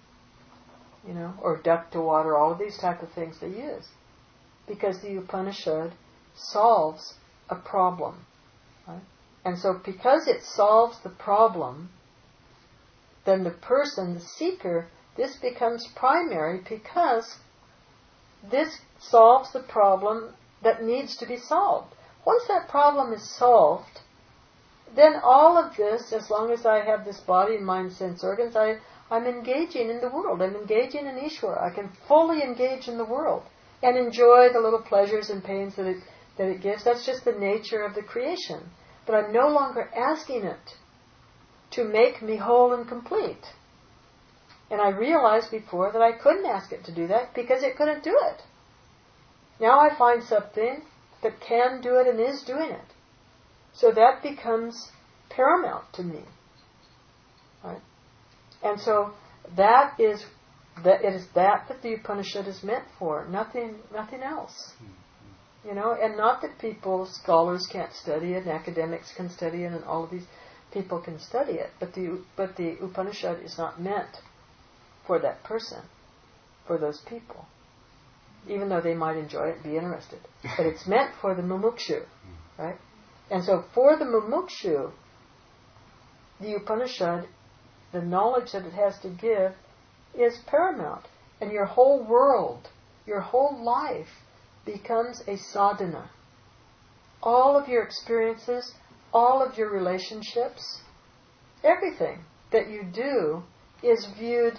S1: Or duck to water, all of these type of things they use. Because the Upanishad solves a problem. Right? And so because it solves the problem, then the person, the seeker, this becomes primary because this solves the problem that needs to be solved. Once that problem is solved, then all of this, as long as I have this body, mind, sense, organs, I'm engaging in the world. I'm engaging in Ishvara. I can fully engage in the world and enjoy the little pleasures and pains that it gives. That's just the nature of the creation. But I'm no longer asking it to make me whole and complete. And I realized before that I couldn't ask it to do that because it couldn't do it. Now I find something that can do it and is doing it. So that becomes paramount to me. Right? And so that is it is that the Upanishad is meant for, nothing else. And not that scholars can't study it, and academics can study it, and all of these people can study it, but the Upanishad is not meant for that person, for those people, even though they might enjoy it and be interested. But it's meant for the mumukshu, right? And so for the mumukshu, the Upanishad, the knowledge that it has to give, is paramount. And your whole world, your whole life becomes a sadhana. All of your experiences, all of your relationships, everything that you do is viewed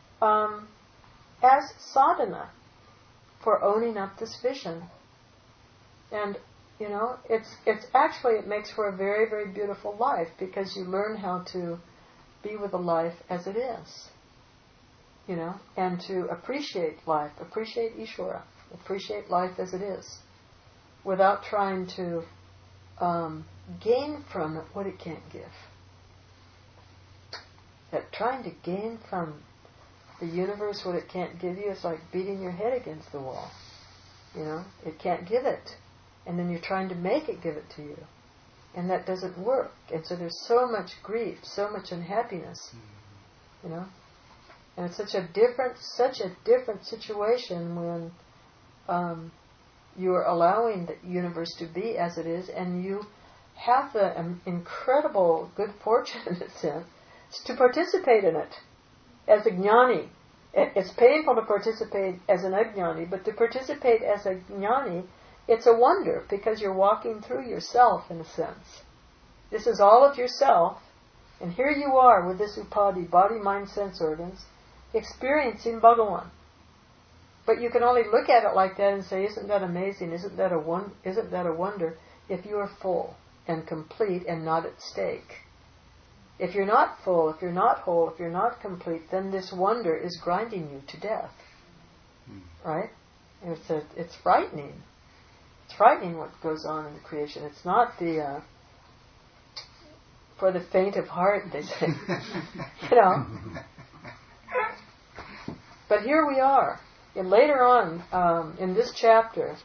S1: as sadhana for owning up this vision. And, it's actually, it makes for a very, very beautiful life because you learn how to be with the life as it is. And to appreciate life, appreciate Ishvara, appreciate life as it is, without trying to gain from it what it can't give. That trying to gain from the universe what it can't give you is like beating your head against the wall. It can't give it. And then you're trying to make it give it to you. And that doesn't work. And so there's so much grief, so much unhappiness. And it's such a different situation when you are allowing the universe to be as it is, and you have the incredible good fortune, in a sense, to participate in it as a jnani. It's painful to participate as an ajnani, but to participate as a jnani, it's a wonder because you're walking through yourself, in a sense. This is all of yourself, and here you are with this upadhi, body, mind, sense organs, experiencing Bhagavan. But you can only look at it like that and say, isn't that amazing? Isn't that a wonder? If you are full and complete and not at stake. If you're not full, if you're not whole, if you're not complete, then this wonder is grinding you to death. Right? And it's frightening. It's frightening what goes on in the creation. It's not for the faint of heart, they say. But here we are. And later on, in this chapter,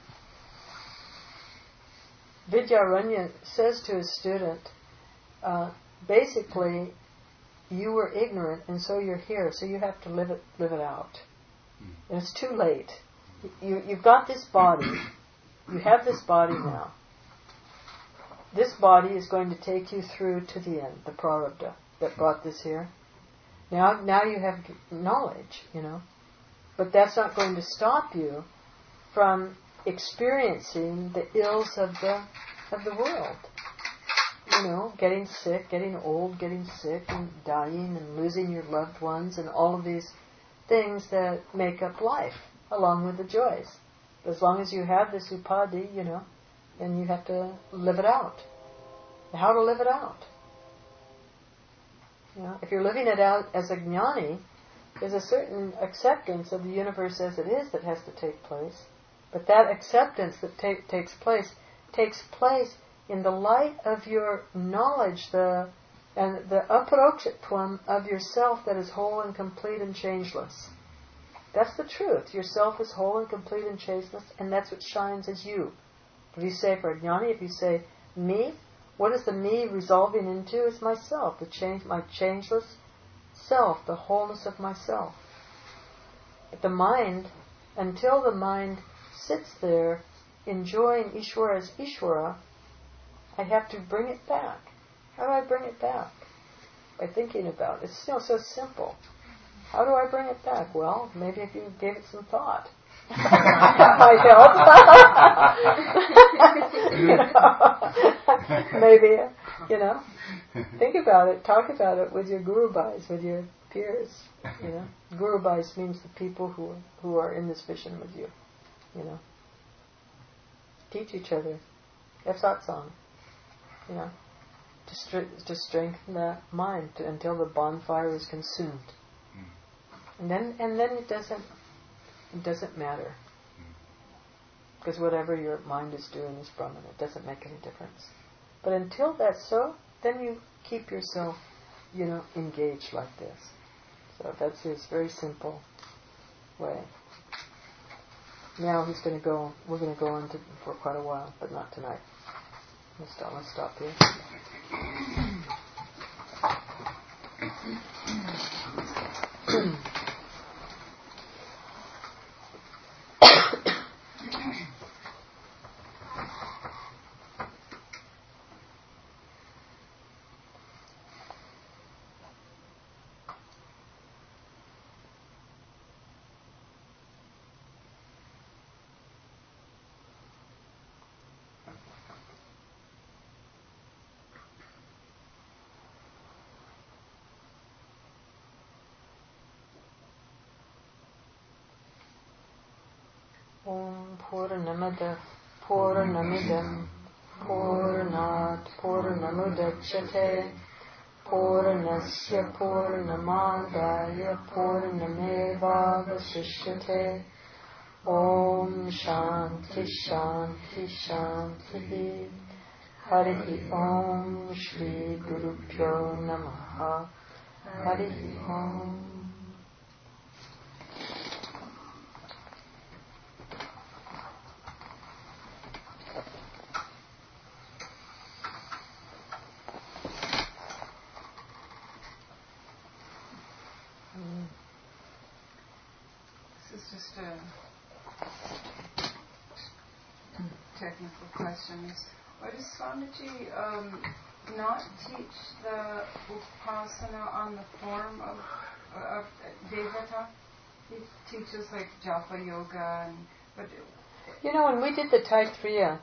S1: Vidyaranya says to his student, basically, you were ignorant, and so you're here, so you have to live it out. And it's too late. You've got this body, You have this body now. This body is going to take you through to the end, the prarabdha that brought this here. Now you have knowledge, but that's not going to stop you from experiencing the ills of the world. Getting sick, getting old, getting sick, and dying, and losing your loved ones, and all of these things that make up life, along with the joys. As long as you have this upadhi, then you have to live it out. How to live it out? If you're living it out as a jnani, there's a certain acceptance of the universe as it is that has to take place. But that acceptance that takes place in the light of your knowledge, and the aparokshitvam of yourself that is whole and complete and changeless. That's the truth. Yourself is whole and complete and changeless, and that's what shines as you. If you say for a jnani, if you say me, what is the me resolving into? Is myself, my changeless self, the wholeness of myself. But the mind, until the mind sits there enjoying Ishvara as Ishvara, I have to bring it back. How do I bring it back? By thinking about it. It's so simple. How do I bring it back? Well, maybe if you gave it some thought. That might help. Maybe, think about it, talk about it with your guru bhais, with your peers. Guru bhais means the people who are in this vision with you. Teach each other. Have satsang. To strengthen that mind until the bonfire is consumed. And then it doesn't matter. Because whatever your mind is doing is Brahman. It doesn't make any difference. But until that's so, then you keep yourself, engaged like this. So that's his very simple way. Now we're going to go on for quite a while, but not tonight. Let's stop here. Om Purnamada Purnamidam Purnat Purnamudachyate Purnasya Purnamadaya Purnameva Vasishyate Om Shanti Shanti Shanti Hari Om Shri Guru Pyo Namaha Hari Om.
S2: Just a technical question. Why does Swamiji not teach the upasana on the form of Devata? He teaches like Japa Yoga,
S1: when we did the Taittiriya,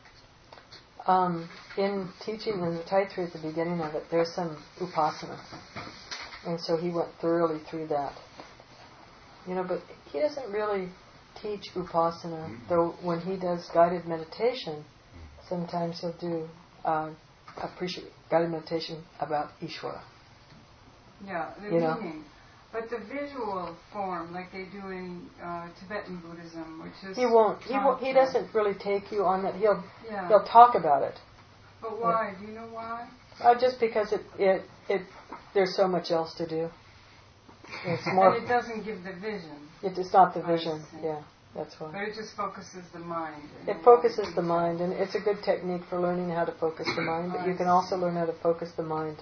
S1: in teaching in the Taittiriya at the beginning of it, there's some upasana, and so he went thoroughly through that. But he doesn't really teach upasana, though when he does guided meditation, sometimes he'll do guided meditation about Ishvara.
S2: Yeah, the meaning. But the visual form, like they do in Tibetan Buddhism, which is...
S1: He doesn't really take you on that. He'll talk about it.
S2: But why? Yeah. Do you know why?
S1: Just because there's so much else to do. It's more,
S2: and it doesn't give the vision.
S1: It's not the vision, that's why.
S2: But it just focuses the mind.
S1: It focuses the mind, and it's a good technique for learning how to focus the mind, but you can also learn how to focus the mind,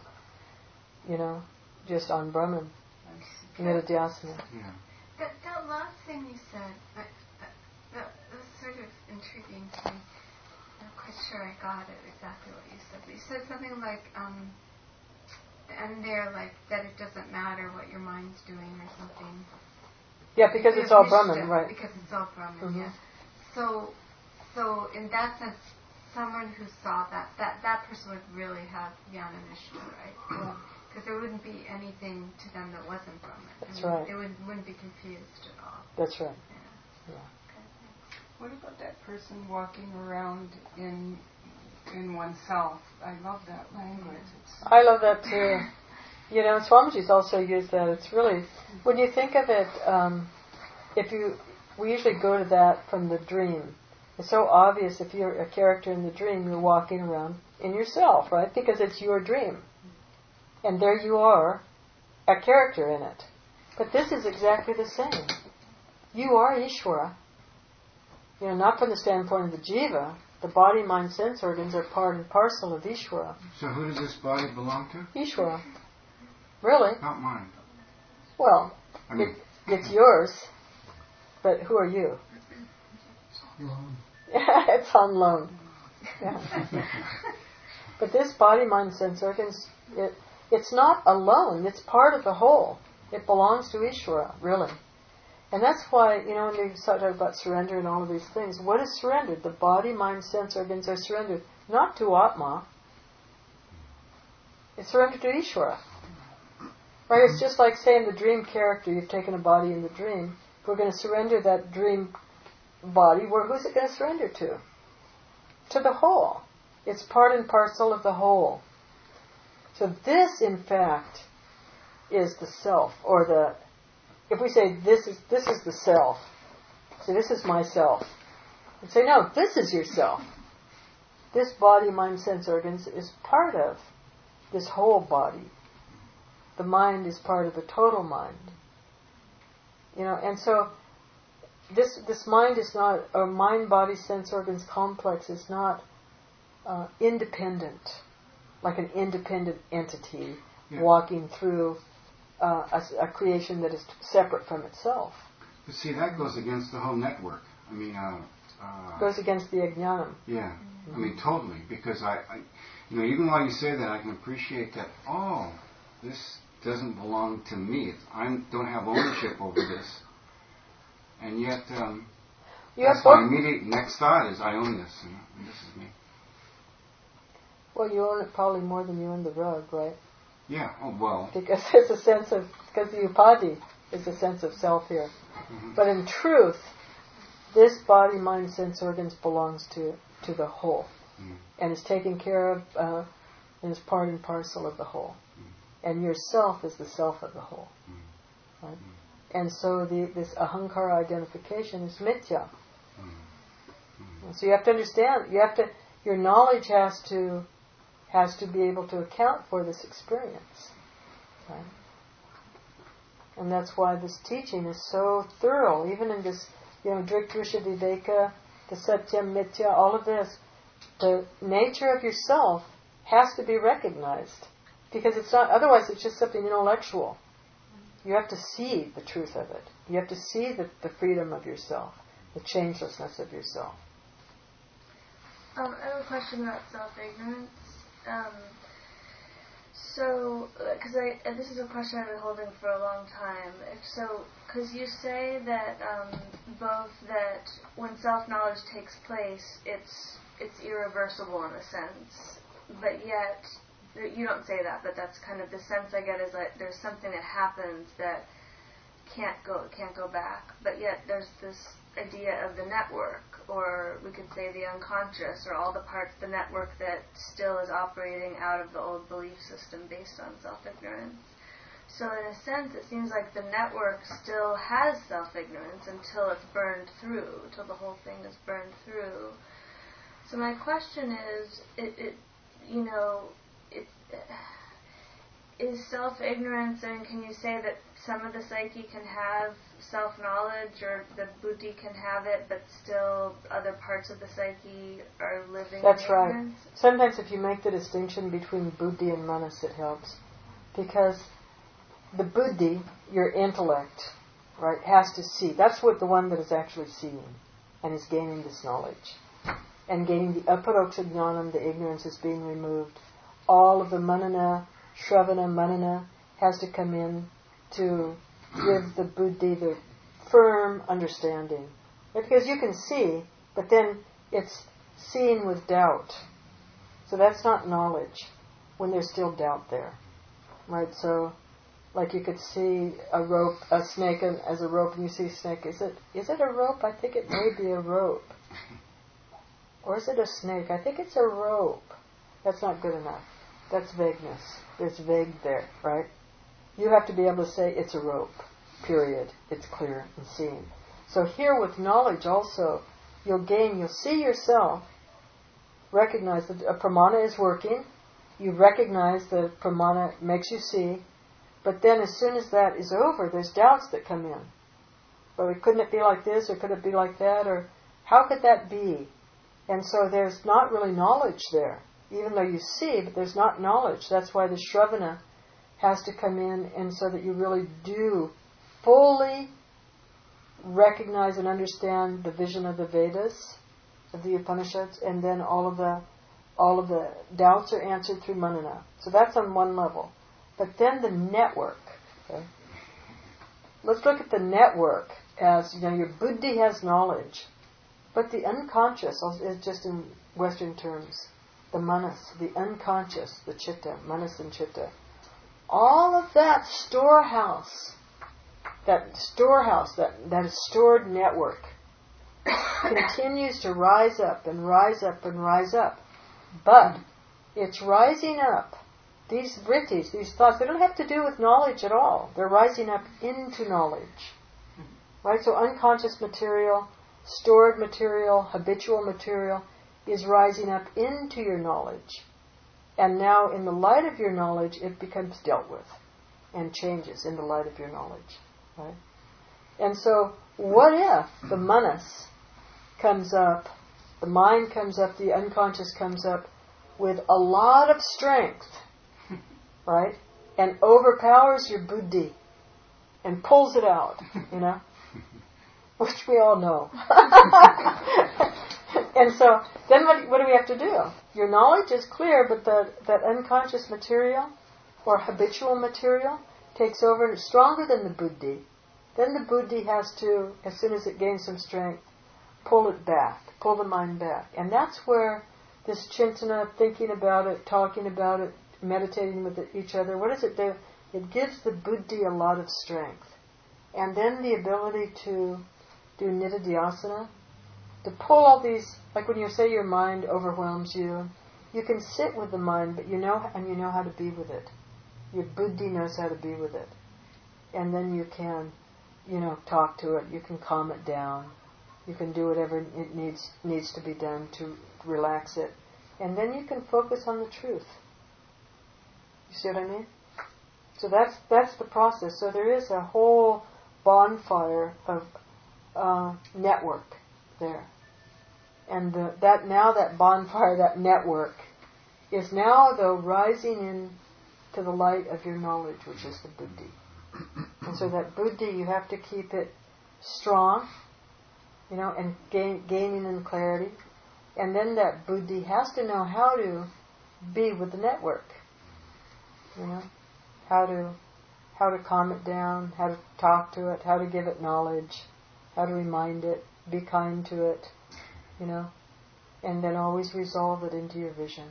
S1: just on Brahman, Nididhyasana.
S3: That last thing you said, sort of intriguing to me. I'm not quite sure I got it exactly what you said. But you said something like, and there, like, that it doesn't matter what your mind's doing or something.
S1: Yeah, because it's all Brahman, right?
S3: Because it's all Brahman, yeah. So in that sense, someone who saw that person would really have Jnana Nishta, right? Because there wouldn't be anything to them that wasn't Brahman.
S1: That's right.
S3: They wouldn't be confused at all.
S1: That's right.
S3: Yeah. Okay.
S2: What about that person walking around in oneself? I love that language.
S1: I love that too. You know, Swamiji's also used that. It's really, when you think of it, we usually go to that from the dream. It's so obvious if you're a character in the dream, you're walking around in yourself, right? Because it's your dream. And there you are, a character in it. But this is exactly the same. You are Ishvara. You know, not from the standpoint of the jiva. The body, mind, sense organs are part and parcel of Ishvara.
S4: So who does this body belong to?
S1: Ishvara. Really?
S4: Not mine.
S1: Well,
S4: I mean,
S1: it's yours. But who are you? It's on loan. Yeah. But this body, mind, sense organs, it's not alone. It's part of the whole. It belongs to Ishvara, really. And that's why, you know, when we talk about surrender and all of these things, what is surrendered? The body, mind, sense organs are surrendered not to Atma. It's surrendered to Ishvara. Right? It's just like saying the dream character, you've taken a body in the dream. If we're going to surrender that dream body, who's it going to surrender to? To the whole. It's part and parcel of the whole. So this, in fact, is the self, or the. If we say this is the self, so this is myself, and say no, this is yourself. This body, mind, sense organs is part of this whole body. The mind is part of the total mind. You know, and so this mind is not, or mind, body, sense organs complex is not independent, like an independent entity walking through a creation that is separate from itself.
S4: But see, that goes against the whole network. I mean,
S1: goes against the ajnanam.
S4: Yeah, I mean, totally. Because I, you know, even while you say that, I can appreciate that. Oh, this doesn't belong to me. I don't have ownership over this. And yet, that's my immediate next thought is, I own this, and this is me.
S1: Well, you own it probably more than you own the rug, right?
S4: Yeah, oh well.
S1: Because there's a sense of, because the upadhi is a sense of self here. Mm-hmm. But in truth, this body, mind, sense organs belongs to the whole. Mm-hmm. And is taken care of, and is part and parcel of the whole. Mm-hmm. And yourself is the self of the whole. Mm-hmm. Right? Mm-hmm. And so this ahankara identification is mithya. Mm-hmm. So you have to understand, your knowledge has to be able to account for this experience. Right? And that's why this teaching is so thorough, even in this, Drikdrishya Viveka, the Satyam Mithya, all of this. The nature of yourself has to be recognized. Because it's not, otherwise it's just something intellectual. You have to see the truth of it. You have to see the freedom of yourself, the changelessness of yourself.
S3: I have a question about self-ignorance. So, because this is a question I've been holding for a long time. So, because you say that both that when self-knowledge takes place, it's irreversible in a sense, but yet you don't say that, but that's kind of the sense I get is that there's something that happens that can't go back, but yet there's this idea of the network, or we could say the unconscious, or all the parts of the network that still is operating out of the old belief system based on self-ignorance. So in a sense, it seems like the network still has self-ignorance until it's burned through, until the whole thing is burned through. So my question is, is self-ignorance, and can you say that some of the psyche can have self-knowledge, or the buddhi can have it, but still other parts of the psyche are living
S1: That's
S3: in ignorance?
S1: Right. Sometimes if you make the distinction between buddhi and manas, it helps. Because the buddhi, your intellect, right, has to see. That's what the one that is actually seeing. and is gaining this knowledge. And gaining the aparoksha jnanam, the ignorance is being removed. All of the manana, shravana, manana has to come in to give the buddhi the firm understanding. Because you can see, but then it's seen with doubt. So that's not knowledge when there's still doubt there. Right? So, like you could see a snake as a rope, and you see a snake. Is it a rope? I think it may be a rope. Or is it a snake? I think it's a rope. That's not good enough. That's vagueness. There's vague there, right? You have to be able to say it's a rope, period. It's clear and seen. So here with knowledge also, you'll see yourself, recognize that a pramana is working, you recognize that pramana makes you see, but then as soon as that is over, there's doubts that come in. But couldn't it be like this, or could it be like that, or how could that be? And so there's not really knowledge there, even though you see, but there's not knowledge. That's why the shravana has to come in, and so that you really do fully recognize and understand the vision of the Vedas, of the Upanishads, and then all of the doubts are answered through manana. So that's on one level. But then the network. Okay? Let's look at the network as, your buddhi has knowledge, but the unconscious is just in Western terms, the manas, the unconscious, the chitta, manas and chitta. All of that storehouse, that stored network continues to rise up and rise up and rise up. But it's rising up. These vrittis, these thoughts, they don't have to do with knowledge at all. They're rising up into knowledge. Right? So unconscious material, stored material, habitual material is rising up into your knowledge. And now in the light of your knowledge, it becomes dealt with and changes in the light of your knowledge. Right? And so what if the manas comes up, the mind comes up, the unconscious comes up with a lot of strength, right? And overpowers your buddhi and pulls it out, which we all know. And so then what do we have to do? Your knowledge is clear, but that unconscious material or habitual material takes over and it's stronger than the buddhi. Then the buddhi has to, as soon as it gains some strength, pull it back, pull the mind back. And that's where this chintana, thinking about it, talking about it, meditating with each other, what does it do? It gives the buddhi a lot of strength. And then the ability to do nididhyasana, to pull all these, like when you say your mind overwhelms you, you can sit with the mind, but you know how to be with it. Your buddhi knows how to be with it. And then you can, talk to it, you can calm it down, you can do whatever it needs to be done to relax it. And then you can focus on the truth. You see what I mean? So that's the process. So there is a whole bonfire of network there. And that bonfire, that network, is now, though, rising in to the light of your knowledge, which is the buddhi. And so that buddhi, you have to keep it strong, and gaining in clarity. And then that buddhi has to know how to be with the network. How to calm it down, how to talk to it, how to give it knowledge, how to remind it, be kind to it, and then always resolve it into your vision.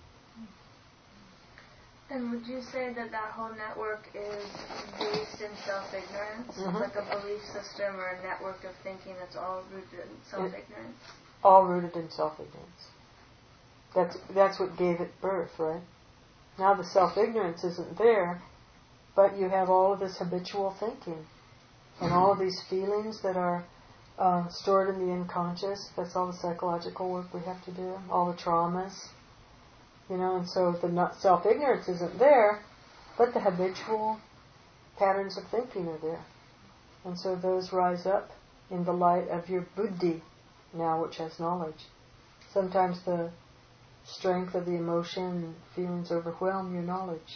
S3: And would you say that whole network is based in self-ignorance?
S1: Mm-hmm.
S3: Like a belief system or a network of thinking that's all rooted in self-ignorance?
S1: All rooted in self-ignorance. That's what gave it birth, right? Now the self-ignorance isn't there, but you have all of this habitual thinking and all of these feelings that are stored in the unconscious. That's all the psychological work we have to do, all the traumas. And so the self-ignorance isn't there, but the habitual patterns of thinking are there. And so those rise up in the light of your buddhi now, which has knowledge. Sometimes the strength of the emotion and feelings overwhelm your knowledge.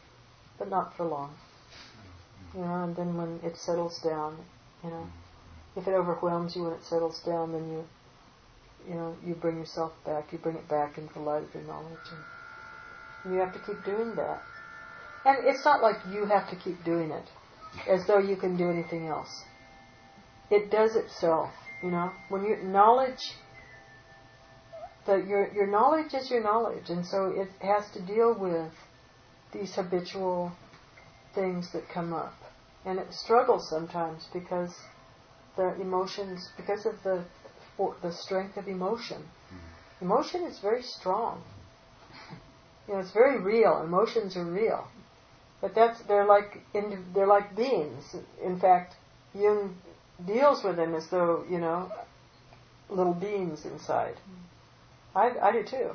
S1: But not for long. And then when it settles down, If it overwhelms you when it settles down, then you bring yourself back. You bring it back into the light of your knowledge, and you have to keep doing that. And it's not like you have to keep doing it, as though you can do anything else. It does itself. When you knowledge, that your knowledge is your knowledge, and so it has to deal with these habitual things that come up, and it struggles sometimes because the emotions, because of the strength of emotion. Emotion is very strong. It's very real. Emotions are real, but they're like beings. In fact, Jung deals with them as though little beings inside. I do too.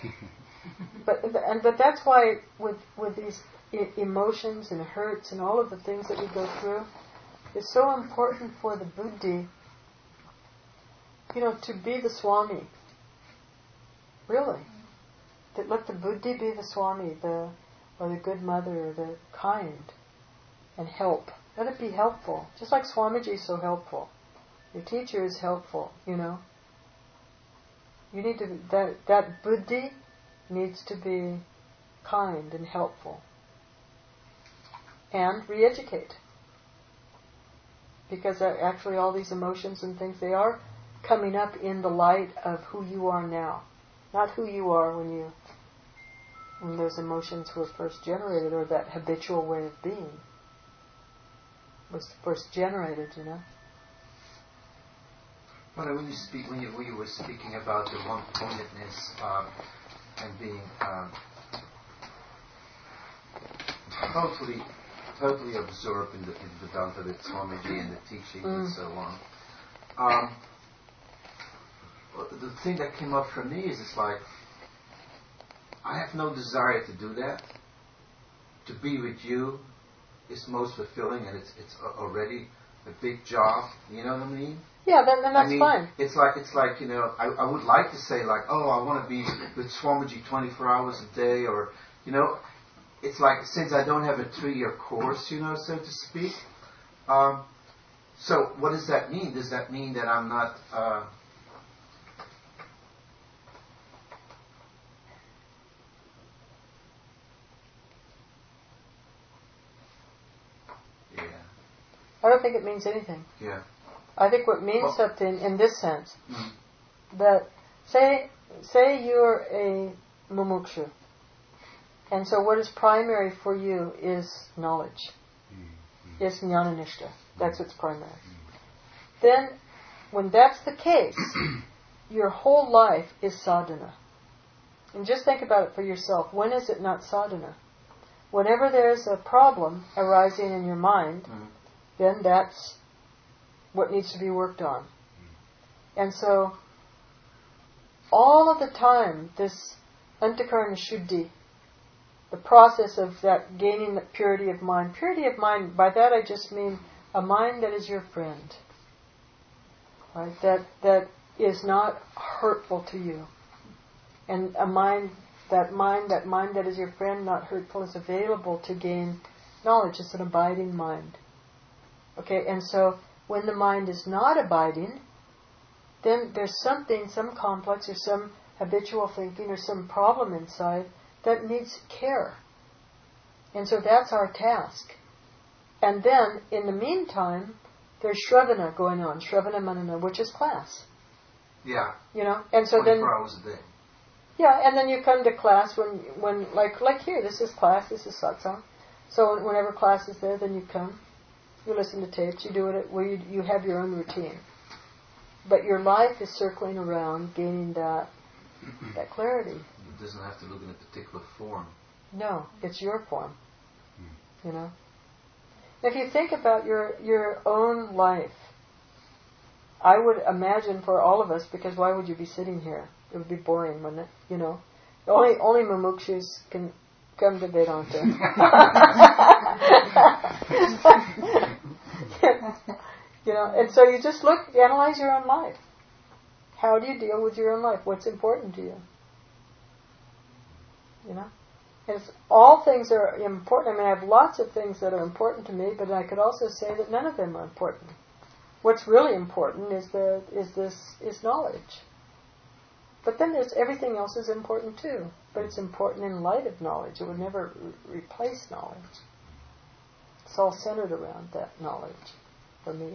S1: But that's why with these emotions and hurts and all of the things that we go through, it's so important for the buddhi, to be the Swami. Really. To let the buddhi be the Swami, or the good mother, or the kind, and help. Let it be helpful. Just like Swamiji is so helpful. Your teacher is helpful, You need to, that buddhi needs to be kind and helpful. And re-educate. Because actually all these emotions and things, they are coming up in the light of who you are now. Not who you are when those emotions were first generated, or that habitual way of being was first generated,
S5: Well, when you were speaking about the one-pointedness and being totally absorbed in the Vedanta with Swamiji and the teaching and so on. The thing that came up for me is it's like, I have no desire to do that. To be with you is most fulfilling, and it's already a big job. You know what I mean?
S1: Yeah, then that's fine.
S5: It's like I would like to say like, oh, I want to be with Swamiji 24 hours a day, or it's like, since I don't have a 3-year course, so to speak. So what does that mean? Does that mean that I'm not?
S1: I don't think it means anything.
S5: Yeah.
S1: I think what means something in this sense, that say you're a mumukshu, and so what is primary for you is knowledge, is jnananishta. That's what's primary. Then, when that's the case, your whole life is sadhana. And just think about it for yourself. When is it not sadhana? Whenever there's a problem arising in your mind, then that's what needs to be worked on. And so, all of the time, this antakarana shuddhi, the process of that gaining that purity of mind, by that I just mean a mind that is your friend, right? That is not hurtful to you, and a mind that is your friend, not hurtful, is available to gain knowledge. It's an abiding mind. Okay, and so when the mind is not abiding, then there's something, some complex or some habitual thinking or some problem inside that needs care. And so that's our task. And then, in the meantime, there's Shravana going on, Shravana Manana, which is class.
S5: Yeah.
S1: And so
S5: 24 hours a day.
S1: Yeah, and then you come to class when like here, this is class, this is satsang. So whenever class is there, then you come. You listen to tapes, you do it where you have your own routine. But your life is circling around gaining that clarity.
S5: It doesn't have to look in a particular form.
S1: No, it's your form. If you think about your own life, I would imagine for all of us, because why would you be sitting here? It would be boring, wouldn't it? Only mumukshus can come to Vedanta. And so you just analyze your own life. How do you deal with your own life? What's important to you? And all things are important. I have lots of things that are important to me, but I could also say that none of them are important. What's really important is knowledge. But then there's everything else is important too. But it's important in light of knowledge. It would never replace knowledge. It's all centered around that knowledge for me.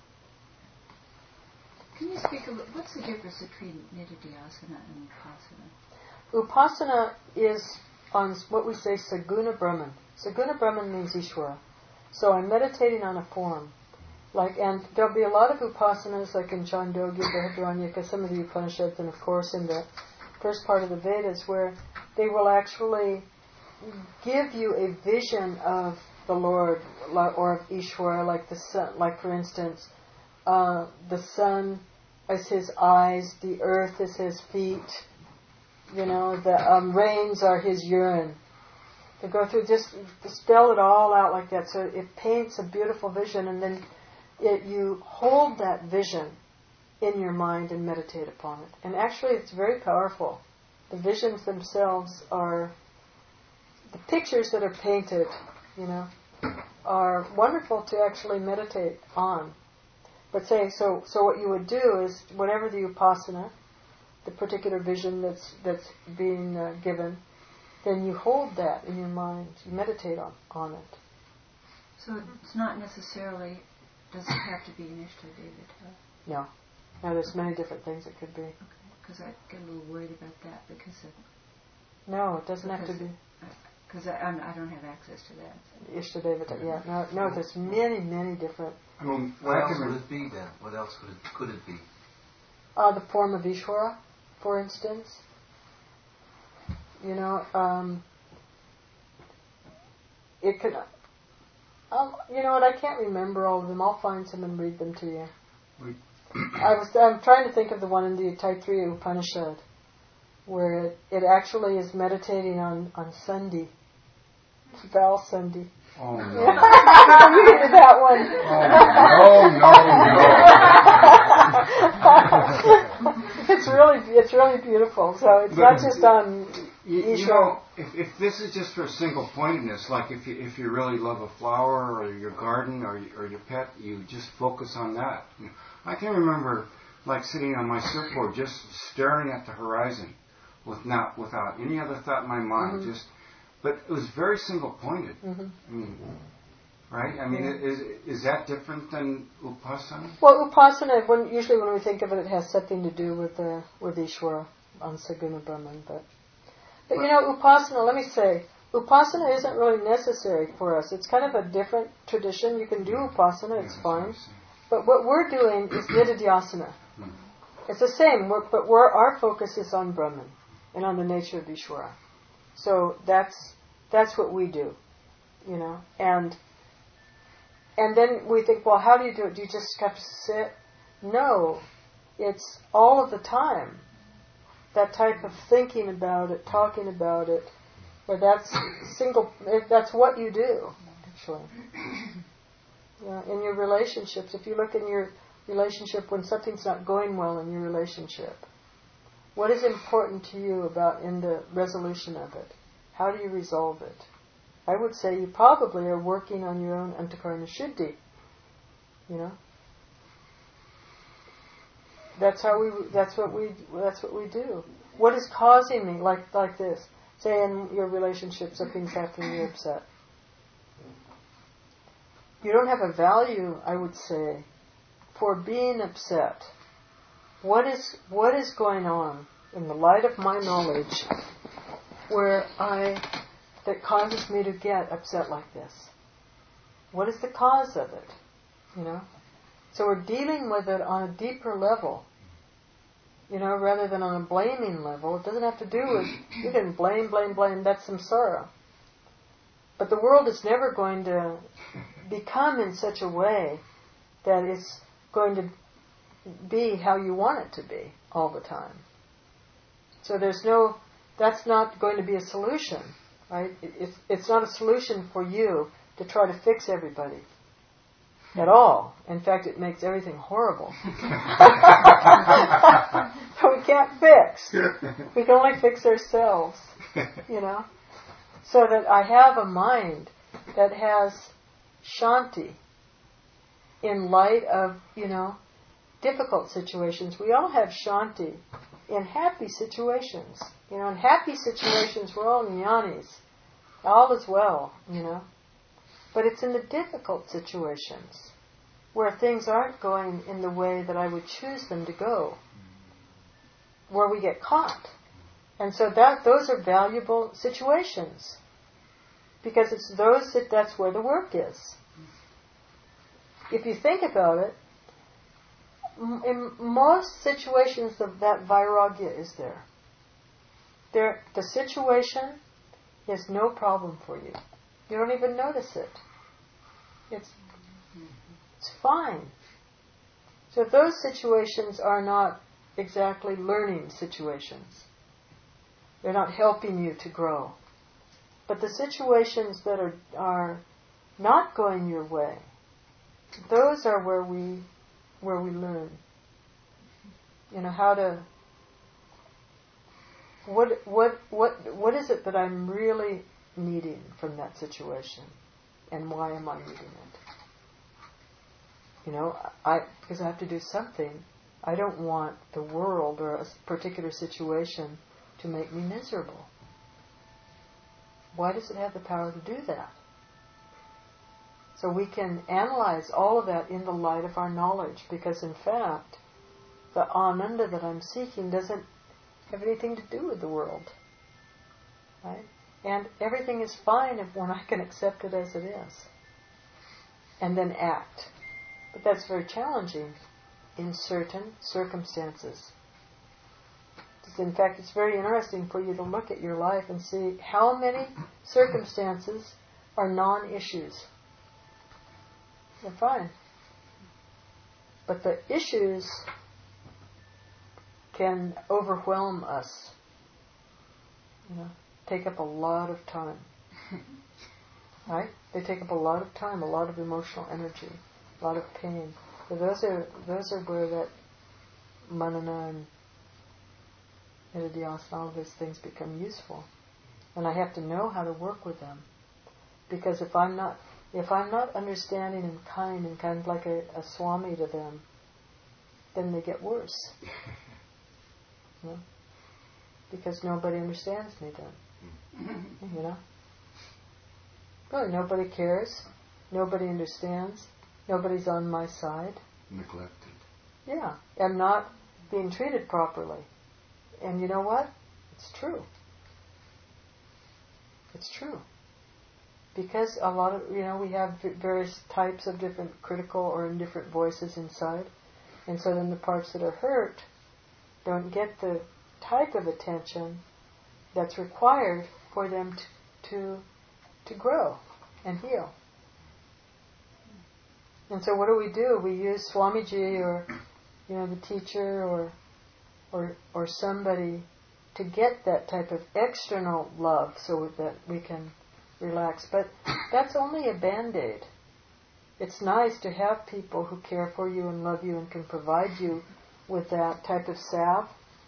S6: Can you speak a little, what's the difference between Nididhyasana and Upasana?
S1: Upasana is on what we say Saguna Brahman. Saguna Brahman means Ishvara. So I'm meditating on a form. And there'll be a lot of upasanas like in Chandogya, Brihadaranyaka, some of the Upanishads, and of course in the first part of the Vedas, where they will actually give you a vision of the Lord or of Ishvara, like the sun, like for instance, the sun is his eyes, the earth is his feet, the rains are his urine. They go through, just spell it all out like that. So it paints a beautiful vision, and then you hold that vision in your mind and meditate upon it. And actually it's very powerful. The visions themselves are, the pictures that are painted, are wonderful to actually meditate on. But so what you would do is, whatever the upasana, the particular vision that's being given, then you hold that in your mind. You meditate on it.
S6: So it's not necessarily, doesn't have to be an Ishtadevata.
S1: No. Now there's many different things it could be.
S6: Okay. Because I get a little worried about that because of...
S1: No, it doesn't have to be.
S6: Because I don't have access to that. So.
S1: Ishtadevata, yeah. No, there's many, many different...
S5: What else would it be then? What else could it be?
S1: The form of Ishvara, for instance. It could... I can't remember all of them. I'll find some and read them to you. I'm trying to think of the one in the Taittiriya Upanishad, where it actually is meditating on Sandhi, Val Sandhi.
S4: Oh no!
S1: You did that one.
S4: Oh no!
S1: It's really beautiful. So it's not just on.
S4: If this is just for single pointedness, like if you really love a flower or your garden or your pet, you just focus on that. I can remember like sitting on my surfboard, just staring at the horizon, without any other thought in my mind.
S1: Mm-hmm.
S4: But it was very single pointed.
S1: Mm-hmm.
S4: Right? Is that different than Upasana?
S1: Well, Upasana, usually when we think of it, it has something to do with Ishvara on Saguna Brahman. But Upasana, let me say, Upasana isn't really necessary for us. It's kind of a different tradition. You can do Upasana, it's fine. But what we're doing is Nididhyasana. It's the same, but our focus is on Brahman and on the nature of Ishvara. So that's what we do, And then we think, well, how do you do it? Do you just have to sit? No, it's all of the time. That type of thinking about it, talking about it, but that's what you do, actually. In your relationships, if you look in your relationship when something's not going well in your relationship, what is important to you in the resolution of it? How do you resolve it? I would say you probably are working on your own antakarana shuddhi. That's what we do. What is causing me like this? Say in your relationship something's happening, you're upset. You don't have a value, I would say, for being upset. What is going on in the light of my knowledge that causes me to get upset like this? What is the cause of it? So we're dealing with it on a deeper level, rather than on a blaming level. It doesn't have to do with, you can blame, that's samsara. But the world is never going to become in such a way that it's going to be how you want it to be all the time. So that's not going to be a solution, right? It's not a solution for you to try to fix everybody at all. In fact, it makes everything horrible. So we can't fix. We can only fix ourselves, So that I have a mind that has shanti, in light of, difficult situations. We all have Shanti in happy situations. In happy situations we're all jnanis. All is well, But it's in the difficult situations where things aren't going in the way that I would choose them to go, where we get caught. And so those are valuable situations, because it's that's where the work is. If you think about it, in most situations that vairagya is there. The situation is no problem for you. You don't even notice it. It's fine. So those situations are not exactly learning situations. They're not helping you to grow. But the situations that are not going your way, those are where we learn. How to. What is it that I'm really needing from that situation, and why am I needing it? Because I have to do something. I don't want the world or a particular situation to make me miserable. Why does it have the power to do that? So we can analyze all of that in the light of our knowledge, because in fact, the ananda that I'm seeking doesn't have anything to do with the world. Right? And everything is fine when I can accept it as it is. And then act. But that's very challenging in certain circumstances. In fact, it's very interesting for you to look at your life and see how many circumstances are non-issues. They're fine. But the issues can overwhelm us. Take up a lot of time. Right? They take up a lot of time, a lot of emotional energy, a lot of pain. So those are where that manana and nididhyasana, all of these things become useful. And I have to know how to work with them. Because if I'm not understanding and kind of like a swami to them, then they get worse. Because nobody understands me then. Really, nobody cares. Nobody understands. Nobody's on my side.
S4: Neglected.
S1: Yeah. I'm not being treated properly. And you know what? It's true. It's true. Because a lot of, we have various types of different critical or indifferent voices inside. And so then the parts that are hurt don't get the type of attention that's required for them to grow and heal. And so what do? We use Swamiji or, the teacher or somebody to get that type of external love so that we can relax. But that's only a band-aid. It's nice to have people who care for you and love you and can provide you with that type of salve.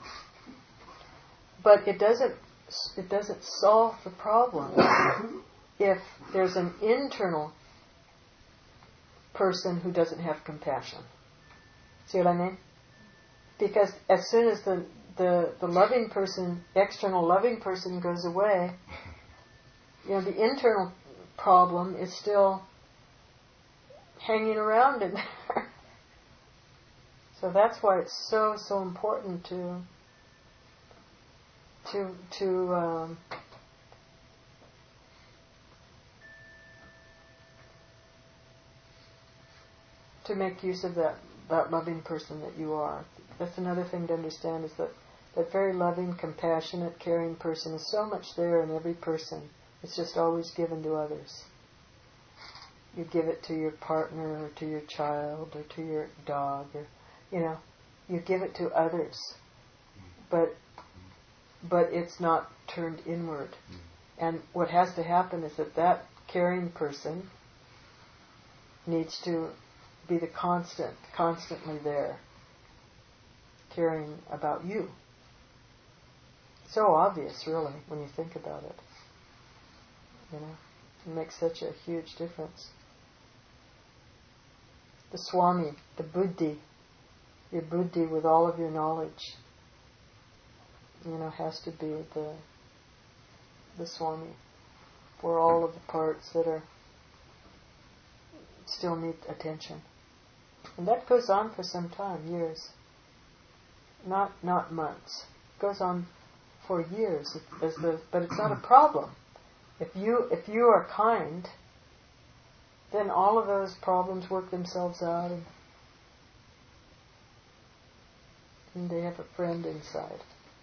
S1: But it doesn't solve the problem if there's an internal person who doesn't have compassion. See what I mean? Because as soon as the loving person, external loving person goes away, the internal problem is still hanging around in there. So that's why it's so important to make use of that loving person that you are. That's another thing to understand, is that very loving, compassionate, caring person is so much there in every person. It's just always given to others. You give it to your partner or to your child or to your dog, or you give it to others. But it's not turned inward. And what has to happen is that caring person needs to be constantly there, caring about you. So obvious, really, when you think about it. It makes such a huge difference. the Swami, the Buddhi, your Buddhi with all of your knowledge, has to be the Swami for all of the parts that are still need attention. And that goes on for some time, years. Not months. It goes on for years, but it's not a problem. If you are kind, then all of those problems work themselves out, and they have a friend inside.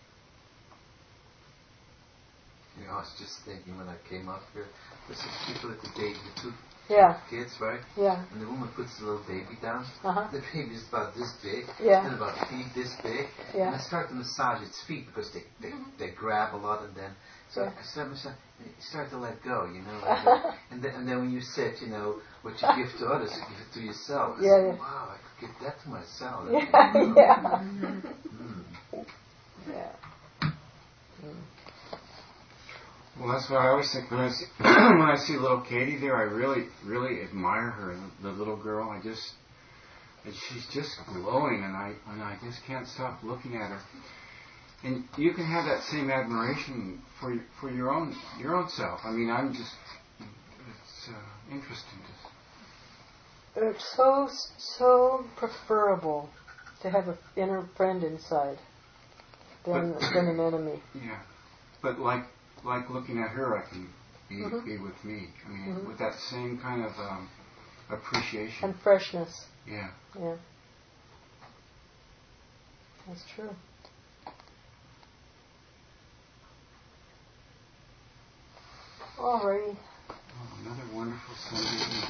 S5: I was just thinking when I came up here, there's some people at the baby, the two kids, right?
S1: Yeah.
S5: And the woman puts the little baby down.
S1: Uh-huh.
S5: The baby is about this big,
S1: Yeah.
S5: and about feet this big.
S1: Yeah.
S5: And I start to massage its feet because they grab a lot, and then I start massaging. You start to let go, and then when you said, what you give to others, you give it to yourself. I said, wow, I could give that to myself.
S1: Yeah.
S4: Well, that's what I always think when I see little Katie there. I really, really admire her, the little girl. She's just glowing, and I just can't stop looking at her. And you can have that same admiration for your own self. I mean, it's interesting.
S1: It's so preferable to have an inner friend inside than an enemy.
S4: Yeah, but like looking at her, I can be with me. I mean, with that same kind of appreciation
S1: and freshness.
S4: Yeah.
S1: Yeah. That's true. Alrighty.
S4: Oh, another wonderful Sunday evening.